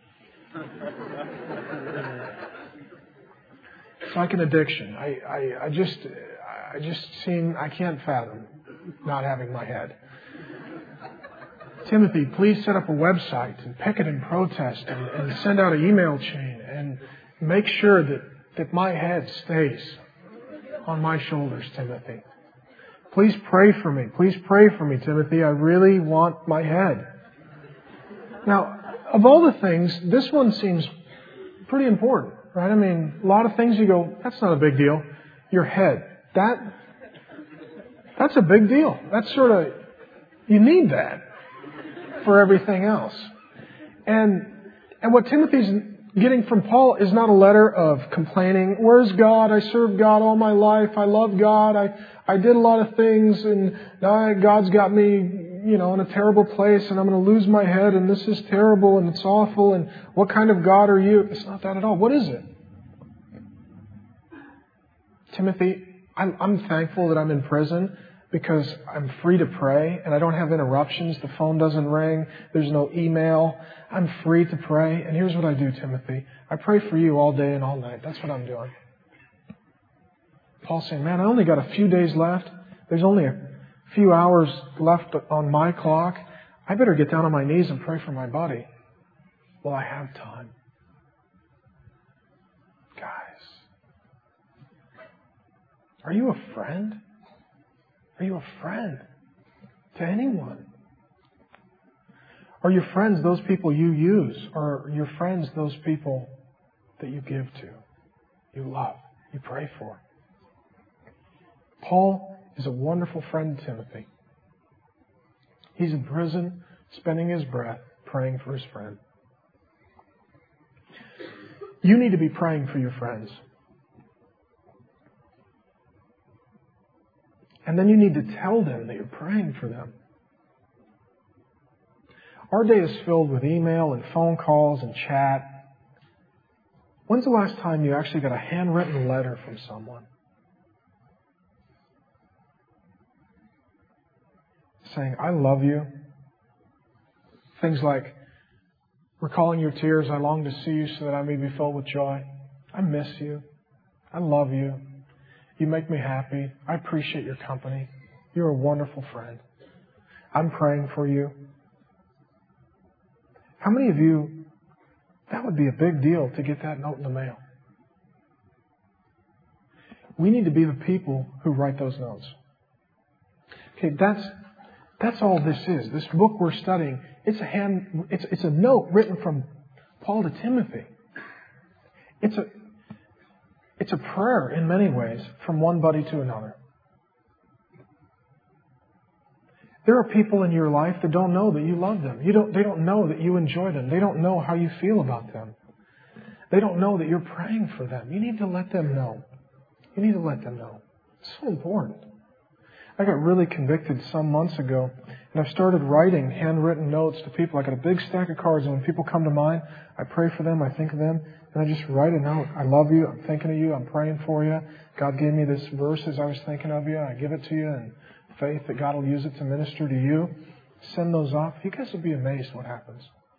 It's like an addiction. I, I, I just, I just seem, I can't fathom not having my head. Timothy, please set up a website and picket and protest and, and send out an email chain and make sure that, that my head stays on my shoulders, Timothy. Please pray for me. Please pray for me, Timothy. I really want my head. Now, of all the things, this one seems pretty important, right? I mean, a lot of things you go, that's not a big deal. Your head, that, that's a big deal. That's sort of, you need that for everything else. And and what Timothy's getting from Paul is not a letter of complaining. Where's God? I served God all my life. I love God. I, I did a lot of things, and now God's got me, you know, in a terrible place, and I'm going to lose my head, and this is terrible, and it's awful, and what kind of God are you? It's not that at all. What is it? Timothy, I'm, I'm thankful that I'm in prison, because I'm free to pray and I don't have interruptions. The phone doesn't ring. There's no email. I'm free to pray. And here's what I do, Timothy. I pray for you all day and all night. That's what I'm doing. Paul's saying, man, I only got a few days left. There's only a few hours left on my clock. I better get down on my knees and pray for my buddy while I have time. Guys, are you a friend? Are you a friend to anyone? Are your friends those people you use? Or are your friends those people that you give to, you love, you pray for? Paul is a wonderful friend to Timothy. He's in prison, spending his breath praying for his friend. You need to be praying for your friends. And then you need to tell them that you're praying for them. Our day is filled with email and phone calls and chat. When's the last time you actually got a handwritten letter from someone saying, I love you? Things like, recalling your tears, I long to see you so that I may be filled with joy. I miss you. I love you. You make me happy. I appreciate your company. You're a wonderful friend. I'm praying for you. How many of you, that would be a big deal to get that note in the mail? We need to be the people who write those notes. Okay, that's that's all this is. This book we're studying, it's a hand, it's it's a note written from Paul to Timothy. It's a it's a prayer in many ways from one buddy to another. There are people in your life that don't know that you love them. You don't, they don't know that you enjoy them. They don't know how you feel about them. They don't know that you're praying for them. You need to let them know. You need to let them know. It's so important. I got really convicted some months ago, and I've started writing handwritten notes to people. I got a big stack of cards, and when people come to mind, I pray for them, I think of them, and I just write a note. I love you. I'm thinking of you. I'm praying for you. God gave me this verse as I was thinking of you. I give it to you, and faith that God will use it to minister to you. Send those off. You guys will be amazed what happens.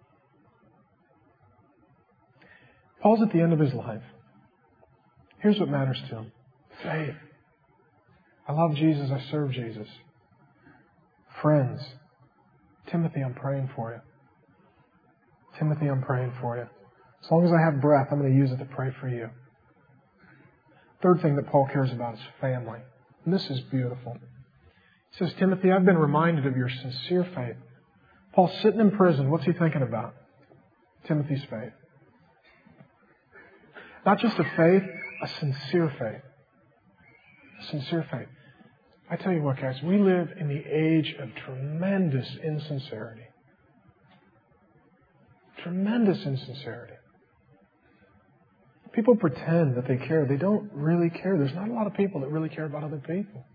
Paul's at the end of his life. Here's what matters to him. Faith. I love Jesus. I serve Jesus. Friends. Timothy, I'm praying for you. Timothy, I'm praying for you. As long as I have breath, I'm going to use it to pray for you. Third thing that Paul cares about is family. And this is beautiful. He says, Timothy, I've been reminded of your sincere faith. Paul's sitting in prison. What's he thinking about? Timothy's faith. Not just a faith, a sincere faith. A sincere faith. I tell you what, guys, we live in the age of tremendous insincerity. Tremendous insincerity. People pretend that they care. They don't really care. There's not a lot of people that really care about other people.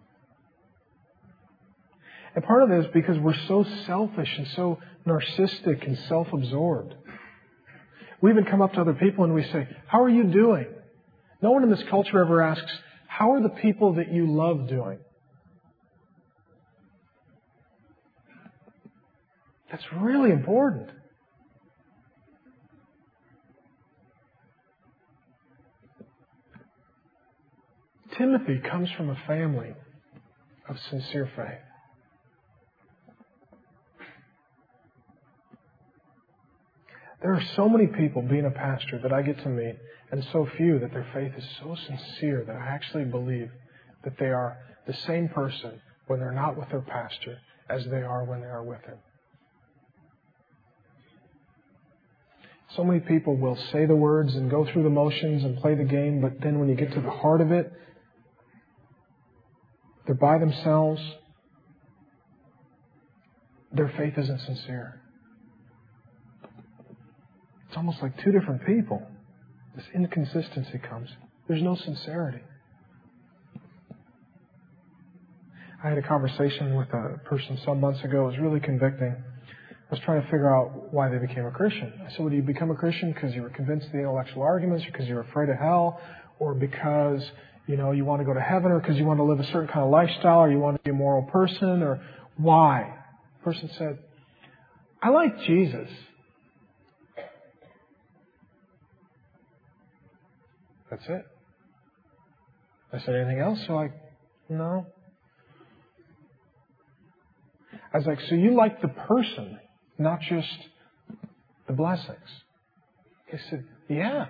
And part of it is because we're so selfish and so narcissistic and self-absorbed. We even come up to other people and we say, how are you doing? No one in this culture ever asks, how are the people that you love doing? That's really important. Timothy comes from a family of sincere faith. There are so many people being a pastor that I get to meet, and so few that their faith is so sincere that I actually believe that they are the same person when they're not with their pastor as they are when they are with him. So many people will say the words and go through the motions and play the game, but then when you get to the heart of it, they're by themselves. Their faith isn't sincere. It's almost like two different people. This inconsistency comes. There's no sincerity. I had a conversation with a person some months ago. It was really convicting. I was trying to figure out why they became a Christian. I said, well, do you become a Christian because you were convinced of the intellectual arguments, or because you're afraid of hell, or because, you know, you want to go to heaven, or because you want to live a certain kind of lifestyle, or you want to be a moral person, or why? The person said, I like Jesus. That's it. I said, anything else? They're like, no. I was like, so you like the person, not just the blessings? They said, yeah.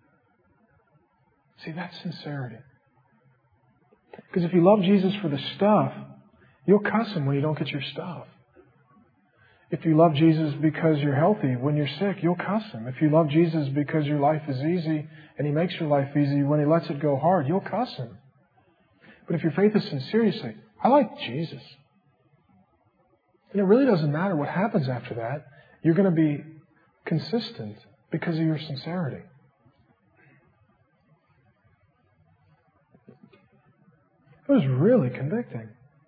See, that's sincerity. Because if you love Jesus for the stuff, you'll cuss Him when you don't get your stuff. If you love Jesus because you're healthy, when you're sick, you'll cuss Him. If you love Jesus because your life is easy and He makes your life easy, when He lets it go hard, you'll cuss Him. But if your faith is sincere, you say, I like Jesus. And it really doesn't matter what happens after that. You're going to be consistent because of your sincerity. It was really convicting.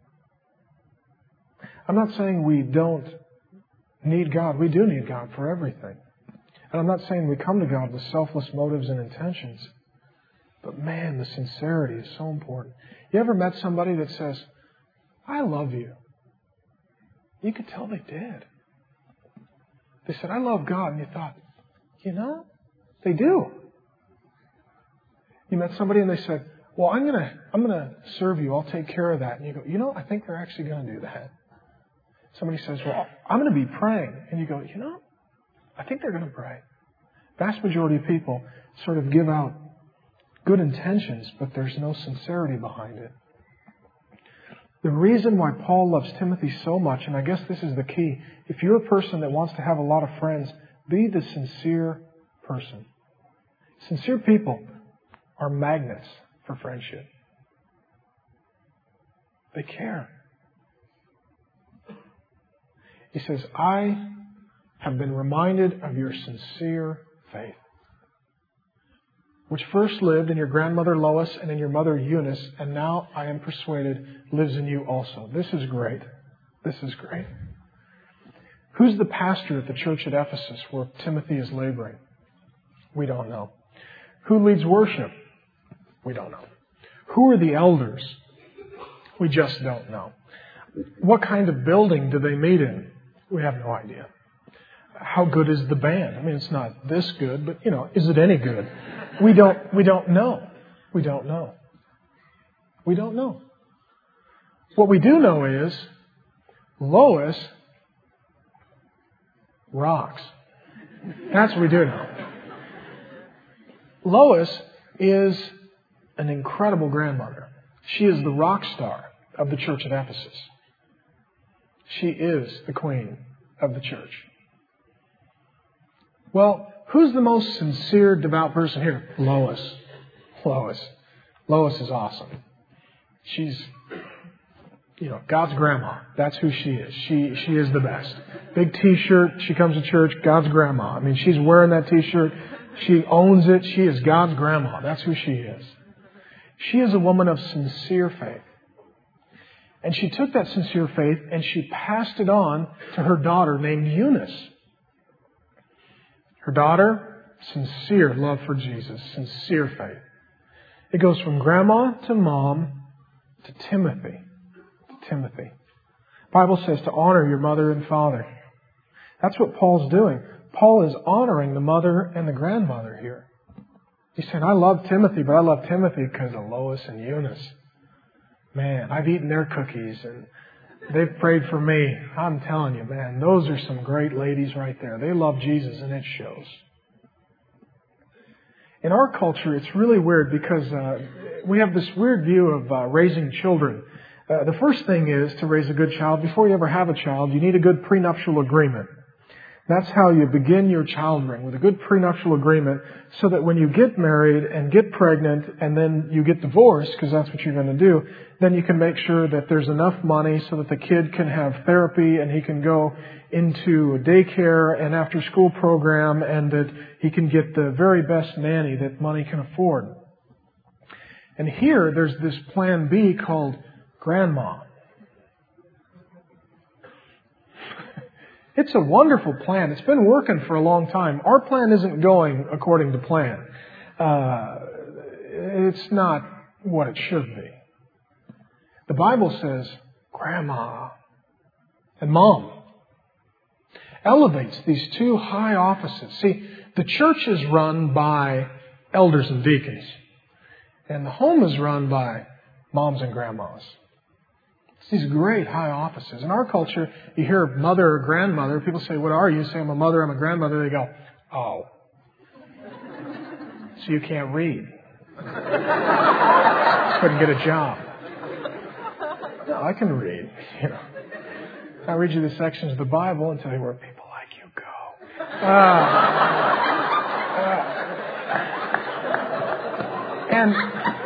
I'm not saying we don't need God. We do need God for everything. And I'm not saying we come to God with selfless motives and intentions. But man, the sincerity is so important. You ever met somebody that says, I love you? You could tell they did. They said, I love God. And you thought, you know, they do. You met somebody and they said, well, I'm going to I'm going to serve you. I'll take care of that. And you go, you know, I think they're actually going to do that. Somebody says, well, I'm going to be praying. And you go, you know, I think they're going to pray. Vast majority of people sort of give out good intentions, but there's no sincerity behind it. The reason why Paul loves Timothy so much, and I guess this is the key, if you're a person that wants to have a lot of friends, be the sincere person. Sincere people are magnets for friendship. They care. He says, I have been reminded of your sincere faith, which first lived in your grandmother Lois and in your mother Eunice, and now I am persuaded lives in you also. This is great. This is great. Who's the pastor at the church at Ephesus where Timothy is laboring? We don't know. Who leads worship? We don't know. Who are the elders? We just don't know. What kind of building do they meet in? We have no idea. How good is the band? I mean, it's not this good, but, you know, is it any good? We don't, we don't know. We don't know. We don't know. What we do know is Lois rocks. That's what we do know. Lois is an incredible grandmother. She is the rock star of the church at Ephesus. She is the queen of the church. Well, who's the most sincere, devout person here? Lois. Lois. Lois is awesome. She's, you know, God's grandma. That's who she is. She she is the best. Big T-shirt. She comes to church. God's grandma. I mean, she's wearing that T-shirt. She owns it. She is God's grandma. That's who she is. She is a woman of sincere faith. And she took that sincere faith and she passed it on to her daughter named Eunice. Her daughter, sincere love for Jesus, sincere faith. It goes from grandma to mom to Timothy. To Timothy. The Bible says to honor your mother and father. That's what Paul's doing. Paul is honoring the mother and the grandmother here. He's saying, I love Timothy, but I love Timothy because of Lois and Eunice. Man, I've eaten their cookies and they've prayed for me. I'm telling you, man, those are some great ladies right there. They love Jesus and it shows. In our culture, it's really weird because uh, we have this weird view of uh, raising children. Uh, the first thing is to raise a good child. Before you ever have a child, you need a good prenuptial agreement. That's how you begin your child rearing, with a good prenuptial agreement, so that when you get married and get pregnant and then you get divorced, because that's what you're going to do, then you can make sure that there's enough money so that the kid can have therapy and he can go into a daycare and after school program and that he can get the very best nanny that money can afford. And here there's this plan B called grandma. It's a wonderful plan. It's been working for a long time. Our plan isn't going according to plan. Uh, it's not what it should be. The Bible says grandma and mom elevates these two high offices. See, the church is run by elders and deacons, and the home is run by moms and grandmas. It's these great high offices. In our culture, you hear mother or grandmother. People say, what are you? You say, I'm a mother, I'm a grandmother. They go, oh. So you can't read. Couldn't get a job. No, I can read. You know, I'll read you the sections of the Bible and tell you where people like you go. Uh, uh, and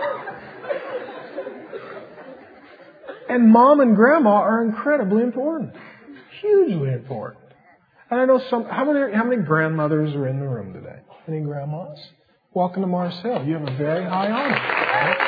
and mom and grandma are incredibly important, hugely important. And I know some. How many how many grandmothers are in the room today? Any grandmas? Welcome to Mars Hill. You have a very high honor. Right?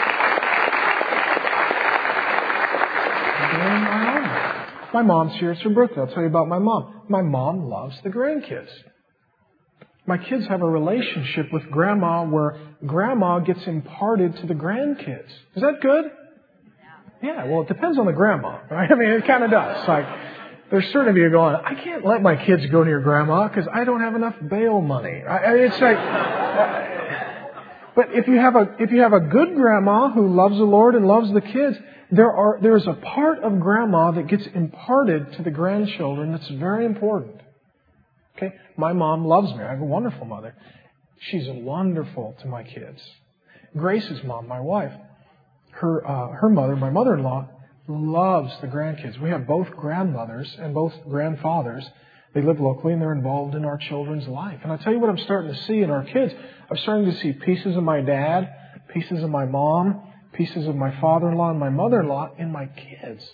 Very high honor. My mom's here. It's her birthday. I'll tell you about my mom. My mom loves the grandkids. My kids have a relationship with grandma where grandma gets imparted to the grandkids. Is that good? Yeah. Well, it depends on the grandma, right? I mean, it kind of does. Like, there's certain of you going, I can't let my kids go near grandma because I don't have enough bail money. I, I, it's like, uh, but if you have a if you have a good grandma who loves the Lord and loves the kids, there are there is a part of grandma that gets imparted to the grandchildren that's very important. Okay, my mom loves me. I have a wonderful mother. She's wonderful to my kids. Grace's mom, my wife, her uh, her mother, my mother-in-law, loves the grandkids. We have both grandmothers and both grandfathers. They live locally and they're involved in our children's life. And I tell you what I'm starting to see in our kids. I'm starting to see pieces of my dad, pieces of my mom, pieces of my father-in-law and my mother-in-law in my kids.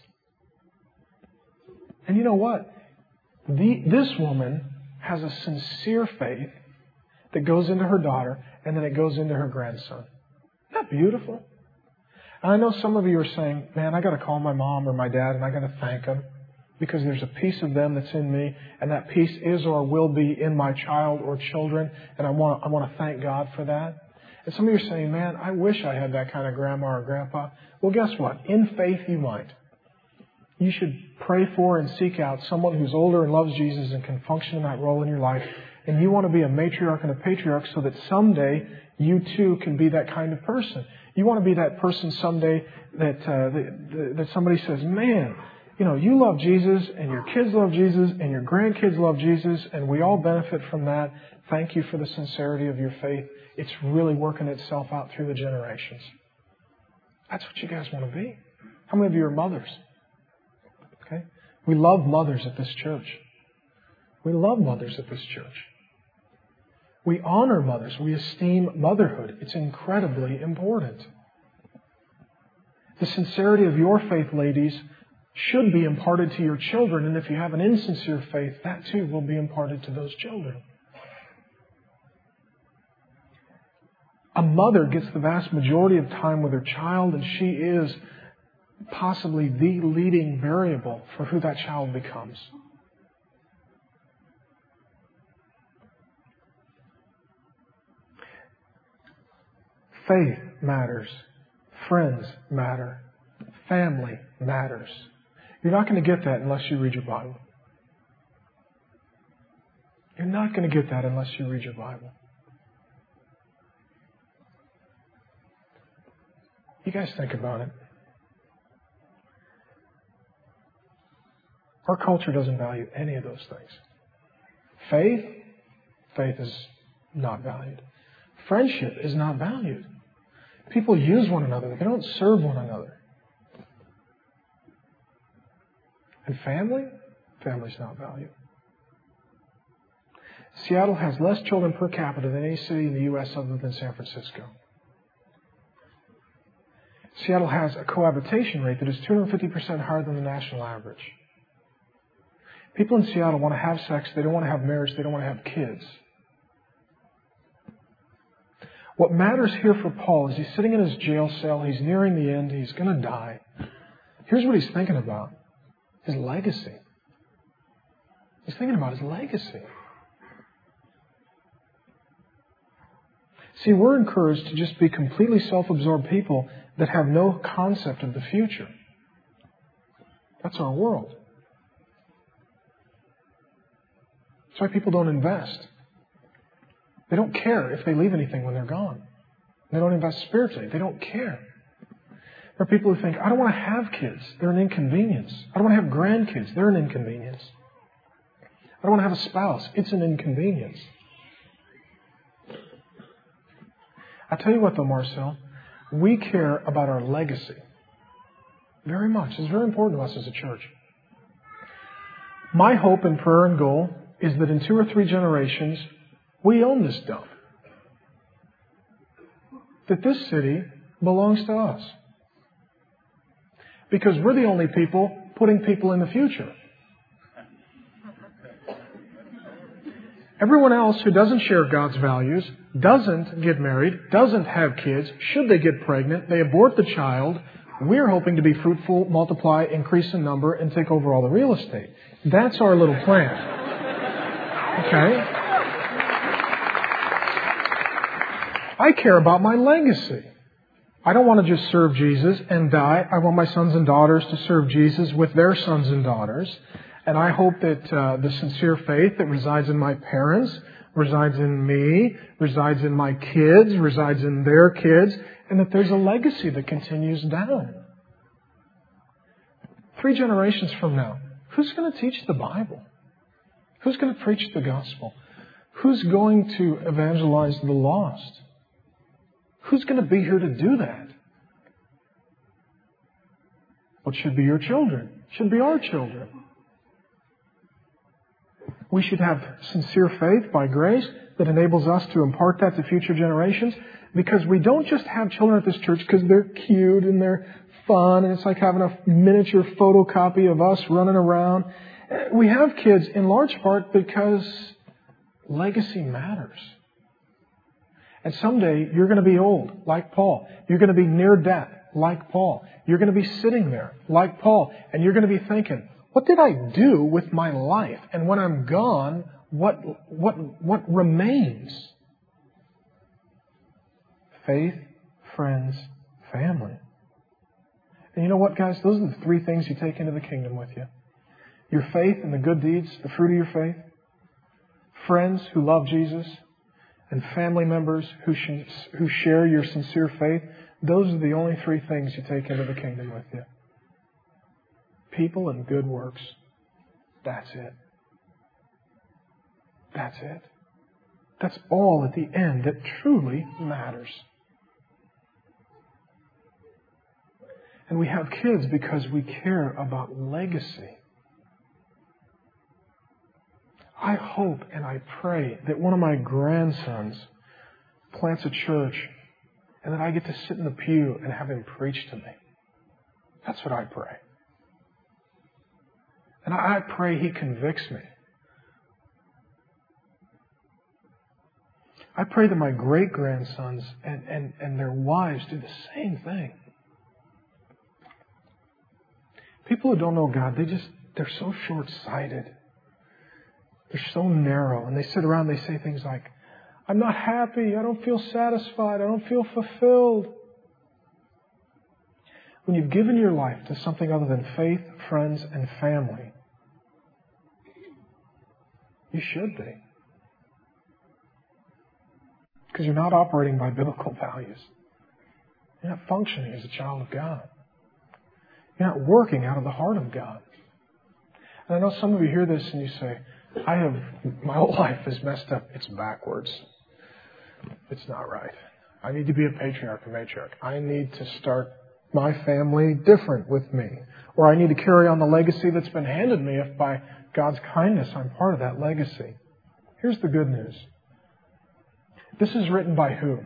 And you know what? The, this woman has a sincere faith that goes into her daughter and then it goes into her grandson. Isn't that beautiful? And I know some of you are saying, man, I got to call my mom or my dad and I got to thank them because there's a piece of them that's in me and that piece is or will be in my child or children and I want I want to thank God for that. And some of you are saying, man, I wish I had that kind of grandma or grandpa. Well, guess what? In faith, you might. You should pray for and seek out someone who's older and loves Jesus and can function in that role in your life. And you want to be a matriarch and a patriarch so that someday you too can be that kind of person. You want to be that person someday that, uh, that that somebody says, man, you know, you love Jesus and your kids love Jesus and your grandkids love Jesus and we all benefit from that. Thank you for the sincerity of your faith. It's really working itself out through the generations. That's what you guys want to be. How many of you are mothers? Okay? We love mothers at this church. We love mothers at this church. We honor mothers. We esteem motherhood. It's incredibly important. The sincerity of your faith, ladies, should be imparted to your children. And if you have an insincere faith, that too will be imparted to those children. A mother gets the vast majority of time with her child, and she is possibly the leading variable for who that child becomes. Faith matters. Friends matter. Family matters. You're not going to get that unless you read your Bible. You're not going to get that unless you read your Bible. You guys think about it. Our culture doesn't value any of those things. Faith, faith is not valued. Friendship is not valued. People use one another. They don't serve one another. And family? Family's not valued. Seattle has less children per capita than any city in the U S other than San Francisco. Seattle has a cohabitation rate that is two hundred fifty percent higher than the national average. People in Seattle want to have sex. They don't want to have marriage. They don't want to have kids. What matters here for Paul is he's sitting in his jail cell. He's nearing the end. He's going to die. Here's what he's thinking about. His legacy. He's thinking about his legacy. See, we're encouraged to just be completely self-absorbed people that have no concept of the future. That's our world. That's why people don't invest. They don't care if they leave anything when they're gone. They don't invest spiritually. They don't care. There are people who think, I don't want to have kids. They're an inconvenience. I don't want to have grandkids. They're an inconvenience. I don't want to have a spouse. It's an inconvenience. I tell you what though, Marcel, we care about our legacy very much. It's very important to us as a church. My hope and prayer and goal is that in two or three generations, we own this dump. That this city belongs to us. Because we're the only people putting people in the future. Everyone else who doesn't share God's values, doesn't get married, doesn't have kids, should they get pregnant, they abort the child, we're hoping to be fruitful, multiply, increase in number, and take over all the real estate. That's our little plan. Okay? I care about my legacy. I don't want to just serve Jesus and die. I want my sons and daughters to serve Jesus with their sons and daughters. And I hope that uh, the sincere faith that resides in my parents, resides in me, resides in my kids, resides in their kids, and that there's a legacy that continues down. Three generations from now, who's going to teach the Bible? Who's going to preach the gospel? Who's going to evangelize the lost? Who's going to be here to do that? Well, it should be your children. It should be our children. We should have sincere faith by grace that enables us to impart that to future generations, because we don't just have children at this church because they're cute and they're fun and it's like having a miniature photocopy of us running around. We have kids in large part because legacy matters. And someday you're going to be old, like Paul. You're going to be near death, like Paul. You're going to be sitting there, like Paul. And you're going to be thinking, what did I do with my life? And when I'm gone, what, what, what remains? Faith, friends, family. And you know what, guys? Those are the three things you take into the kingdom with you. Your faith and the good deeds, the fruit of your faith. Friends who love Jesus. And family members who sh- who share your sincere faith. Those are the only three things you take into the kingdom with you. People and good works. That's it. That's it. That's all at the end that truly matters. And we have kids because we care about legacy. I hope and I pray that one of my grandsons plants a church and that I get to sit in the pew and have him preach to me. That's what I pray. And I pray he convicts me. I pray that my great-grandsons and, and, and their wives do the same thing. People who don't know God, they just, they're so short-sighted. They're so narrow. And they sit around, they say things like, I'm not happy. I don't feel satisfied. I don't feel fulfilled. When you've given your life to something other than faith, friends, and family, you should be. Because you're not operating by biblical values. You're not functioning as a child of God. You're not working out of the heart of God. And I know some of you hear this and you say, I have, my whole life is messed up. It's backwards. It's not right. I need to be a patriarch or matriarch. I need to start my family different with me. Or I need to carry on the legacy that's been handed me if by God's kindness I'm part of that legacy. Here's the good news. This is written by who?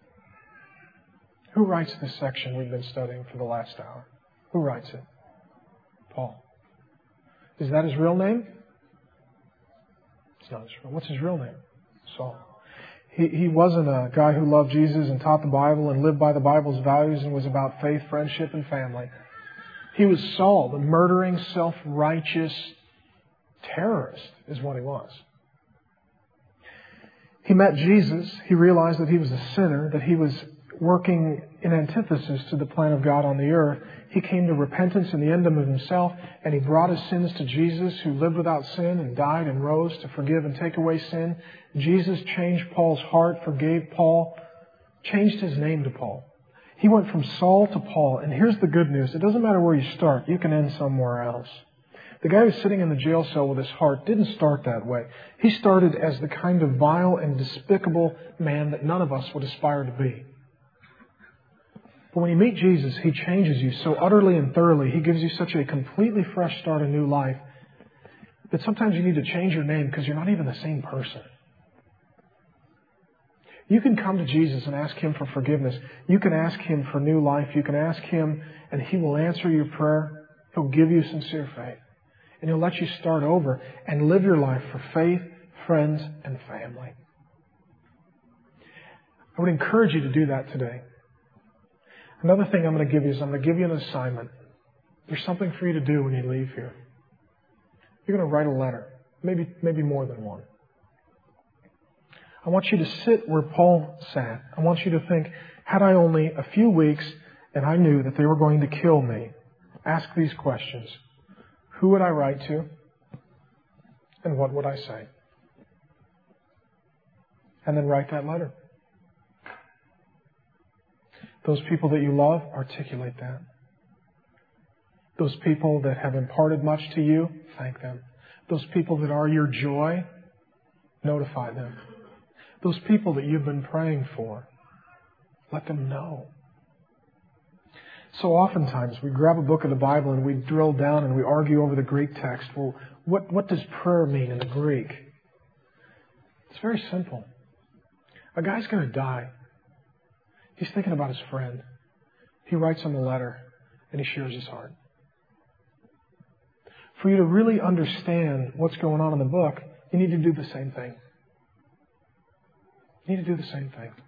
Who writes this section we've been studying for the last hour? Who writes it? Paul. Is that his real name? It's not his real. What's his real name? Saul. He, he wasn't a guy who loved Jesus and taught the Bible and lived by the Bible's values and was about faith, friendship, and family. He was Saul, the murdering, self-righteous terrorist is what he was. He met Jesus. He realized that he was a sinner, that he was working in antithesis to the plan of God on the earth. He came to repentance in the end of himself, and he brought his sins to Jesus, who lived without sin and died and rose to forgive and take away sin. Jesus changed Paul's heart, forgave Paul, changed his name to Paul. He went from Saul to Paul, and here's the good news. It doesn't matter where you start. You can end somewhere else. The guy who's sitting in the jail cell with his heart didn't start that way. He started as the kind of vile and despicable man that none of us would aspire to be. But when you meet Jesus, He changes you so utterly and thoroughly. He gives you such a completely fresh start, a new life. that sometimes you need to change your name because you're not even the same person. You can come to Jesus and ask Him for forgiveness. You can ask Him for new life. You can ask Him and He will answer your prayer. He'll give you sincere faith. And He'll let you start over and live your life for faith, friends, and family. I would encourage you to do that today. Another thing I'm going to give you is I'm going to give you an assignment. There's something for you to do when you leave here. You're going to write a letter. Maybe, maybe more than one. I want you to sit where Paul sat. I want you to think, had I only a few weeks and I knew that they were going to kill me, ask these questions. Who would I write to? And what would I say? And then write that letter. Those people that you love, articulate that. Those people that have imparted much to you, thank them. Those people that are your joy, notify them. Those people that you've been praying for, let them know. So oftentimes we grab a book of the Bible and we drill down and we argue over the Greek text. Well, what, what does prayer mean in the Greek? It's very simple. A guy's going to die. He's thinking about his friend. He writes him a letter and he shares his heart. For you to really understand what's going on in the book, you need to do the same thing. You need to do the same thing.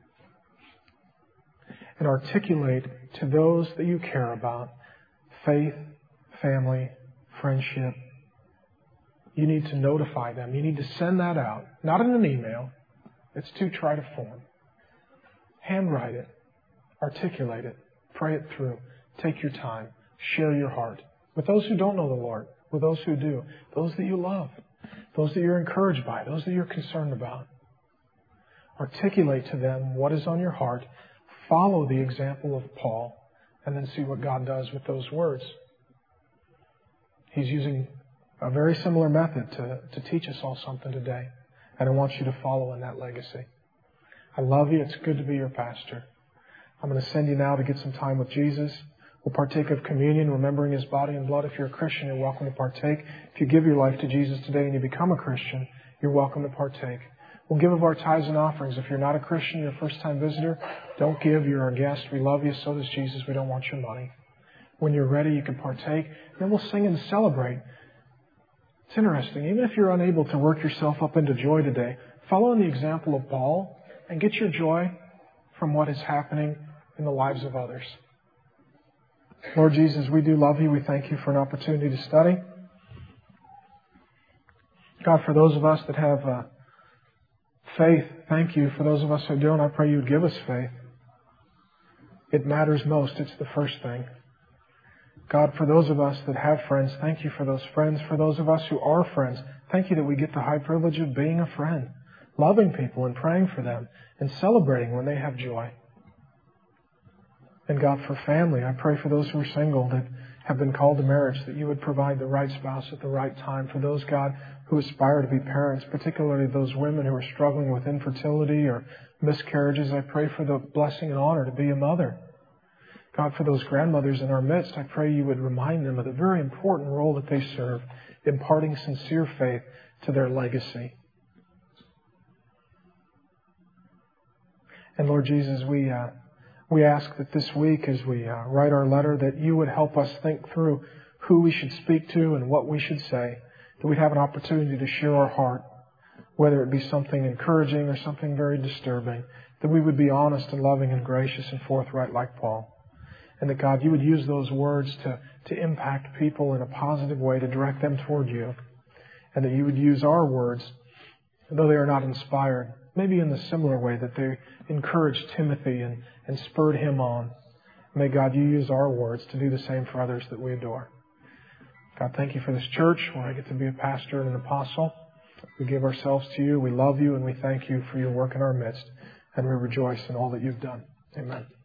And articulate to those that you care about faith, family, friendship. You need to notify them. You need to send that out. Not in an email. It's too trite a form. Handwrite it. Articulate it. Pray it through. Take your time. Share your heart. With those who don't know the Lord. With those who do. Those that you love. Those that you're encouraged by. Those that you're concerned about. Articulate to them what is on your heart. Follow the example of Paul. And then see what God does with those words. He's using a very similar method to, to teach us all something today. And I want you to follow in that legacy. I love you. It's good to be your pastor. I'm going to send you now to get some time with Jesus. We'll partake of communion, remembering His body and blood. If you're a Christian, you're welcome to partake. If you give your life to Jesus today and you become a Christian, you're welcome to partake. We'll give of our tithes and offerings. If you're not a Christian, you're a first-time visitor, don't give. You're our guest. We love you. So does Jesus. We don't want your money. When you're ready, you can partake. Then we'll sing and celebrate. It's interesting. Even if you're unable to work yourself up into joy today, follow in the example of Paul and get your joy from what is happening in the lives of others. Lord Jesus, we do love you. We thank you for an opportunity to study. God, for those of us that have uh, faith, thank you. For those of us who don't, I pray you would give us faith. It matters most. It's the first thing. God, for those of us that have friends, thank you for those friends. For those of us who are friends, thank you that we get the high privilege of being a friend, loving people and praying for them and celebrating when they have joy. And God, for family, I pray for those who are single that have been called to marriage, that you would provide the right spouse at the right time. For those, God, who aspire to be parents, particularly those women who are struggling with infertility or miscarriages, I pray for the blessing and honor to be a mother. God, for those grandmothers in our midst, I pray you would remind them of the very important role that they serve, imparting sincere faith to their legacy. And Lord Jesus, we uh, we ask that this week as we uh, write our letter, that you would help us think through who we should speak to and what we should say, that we'd have an opportunity to share our heart, whether it be something encouraging or something very disturbing, that we would be honest and loving and gracious and forthright like Paul. And that, God, you would use those words to, to impact people in a positive way, to direct them toward you. And that you would use our words, though they are not inspired, maybe in the similar way that they encouraged Timothy and, and spurred him on. May, God, you use our words to do the same for others that we adore. God, thank you for this church where I get to be a pastor and an apostle. We give ourselves to you. We love you and we thank you for your work in our midst. And we rejoice in all that you've done. Amen.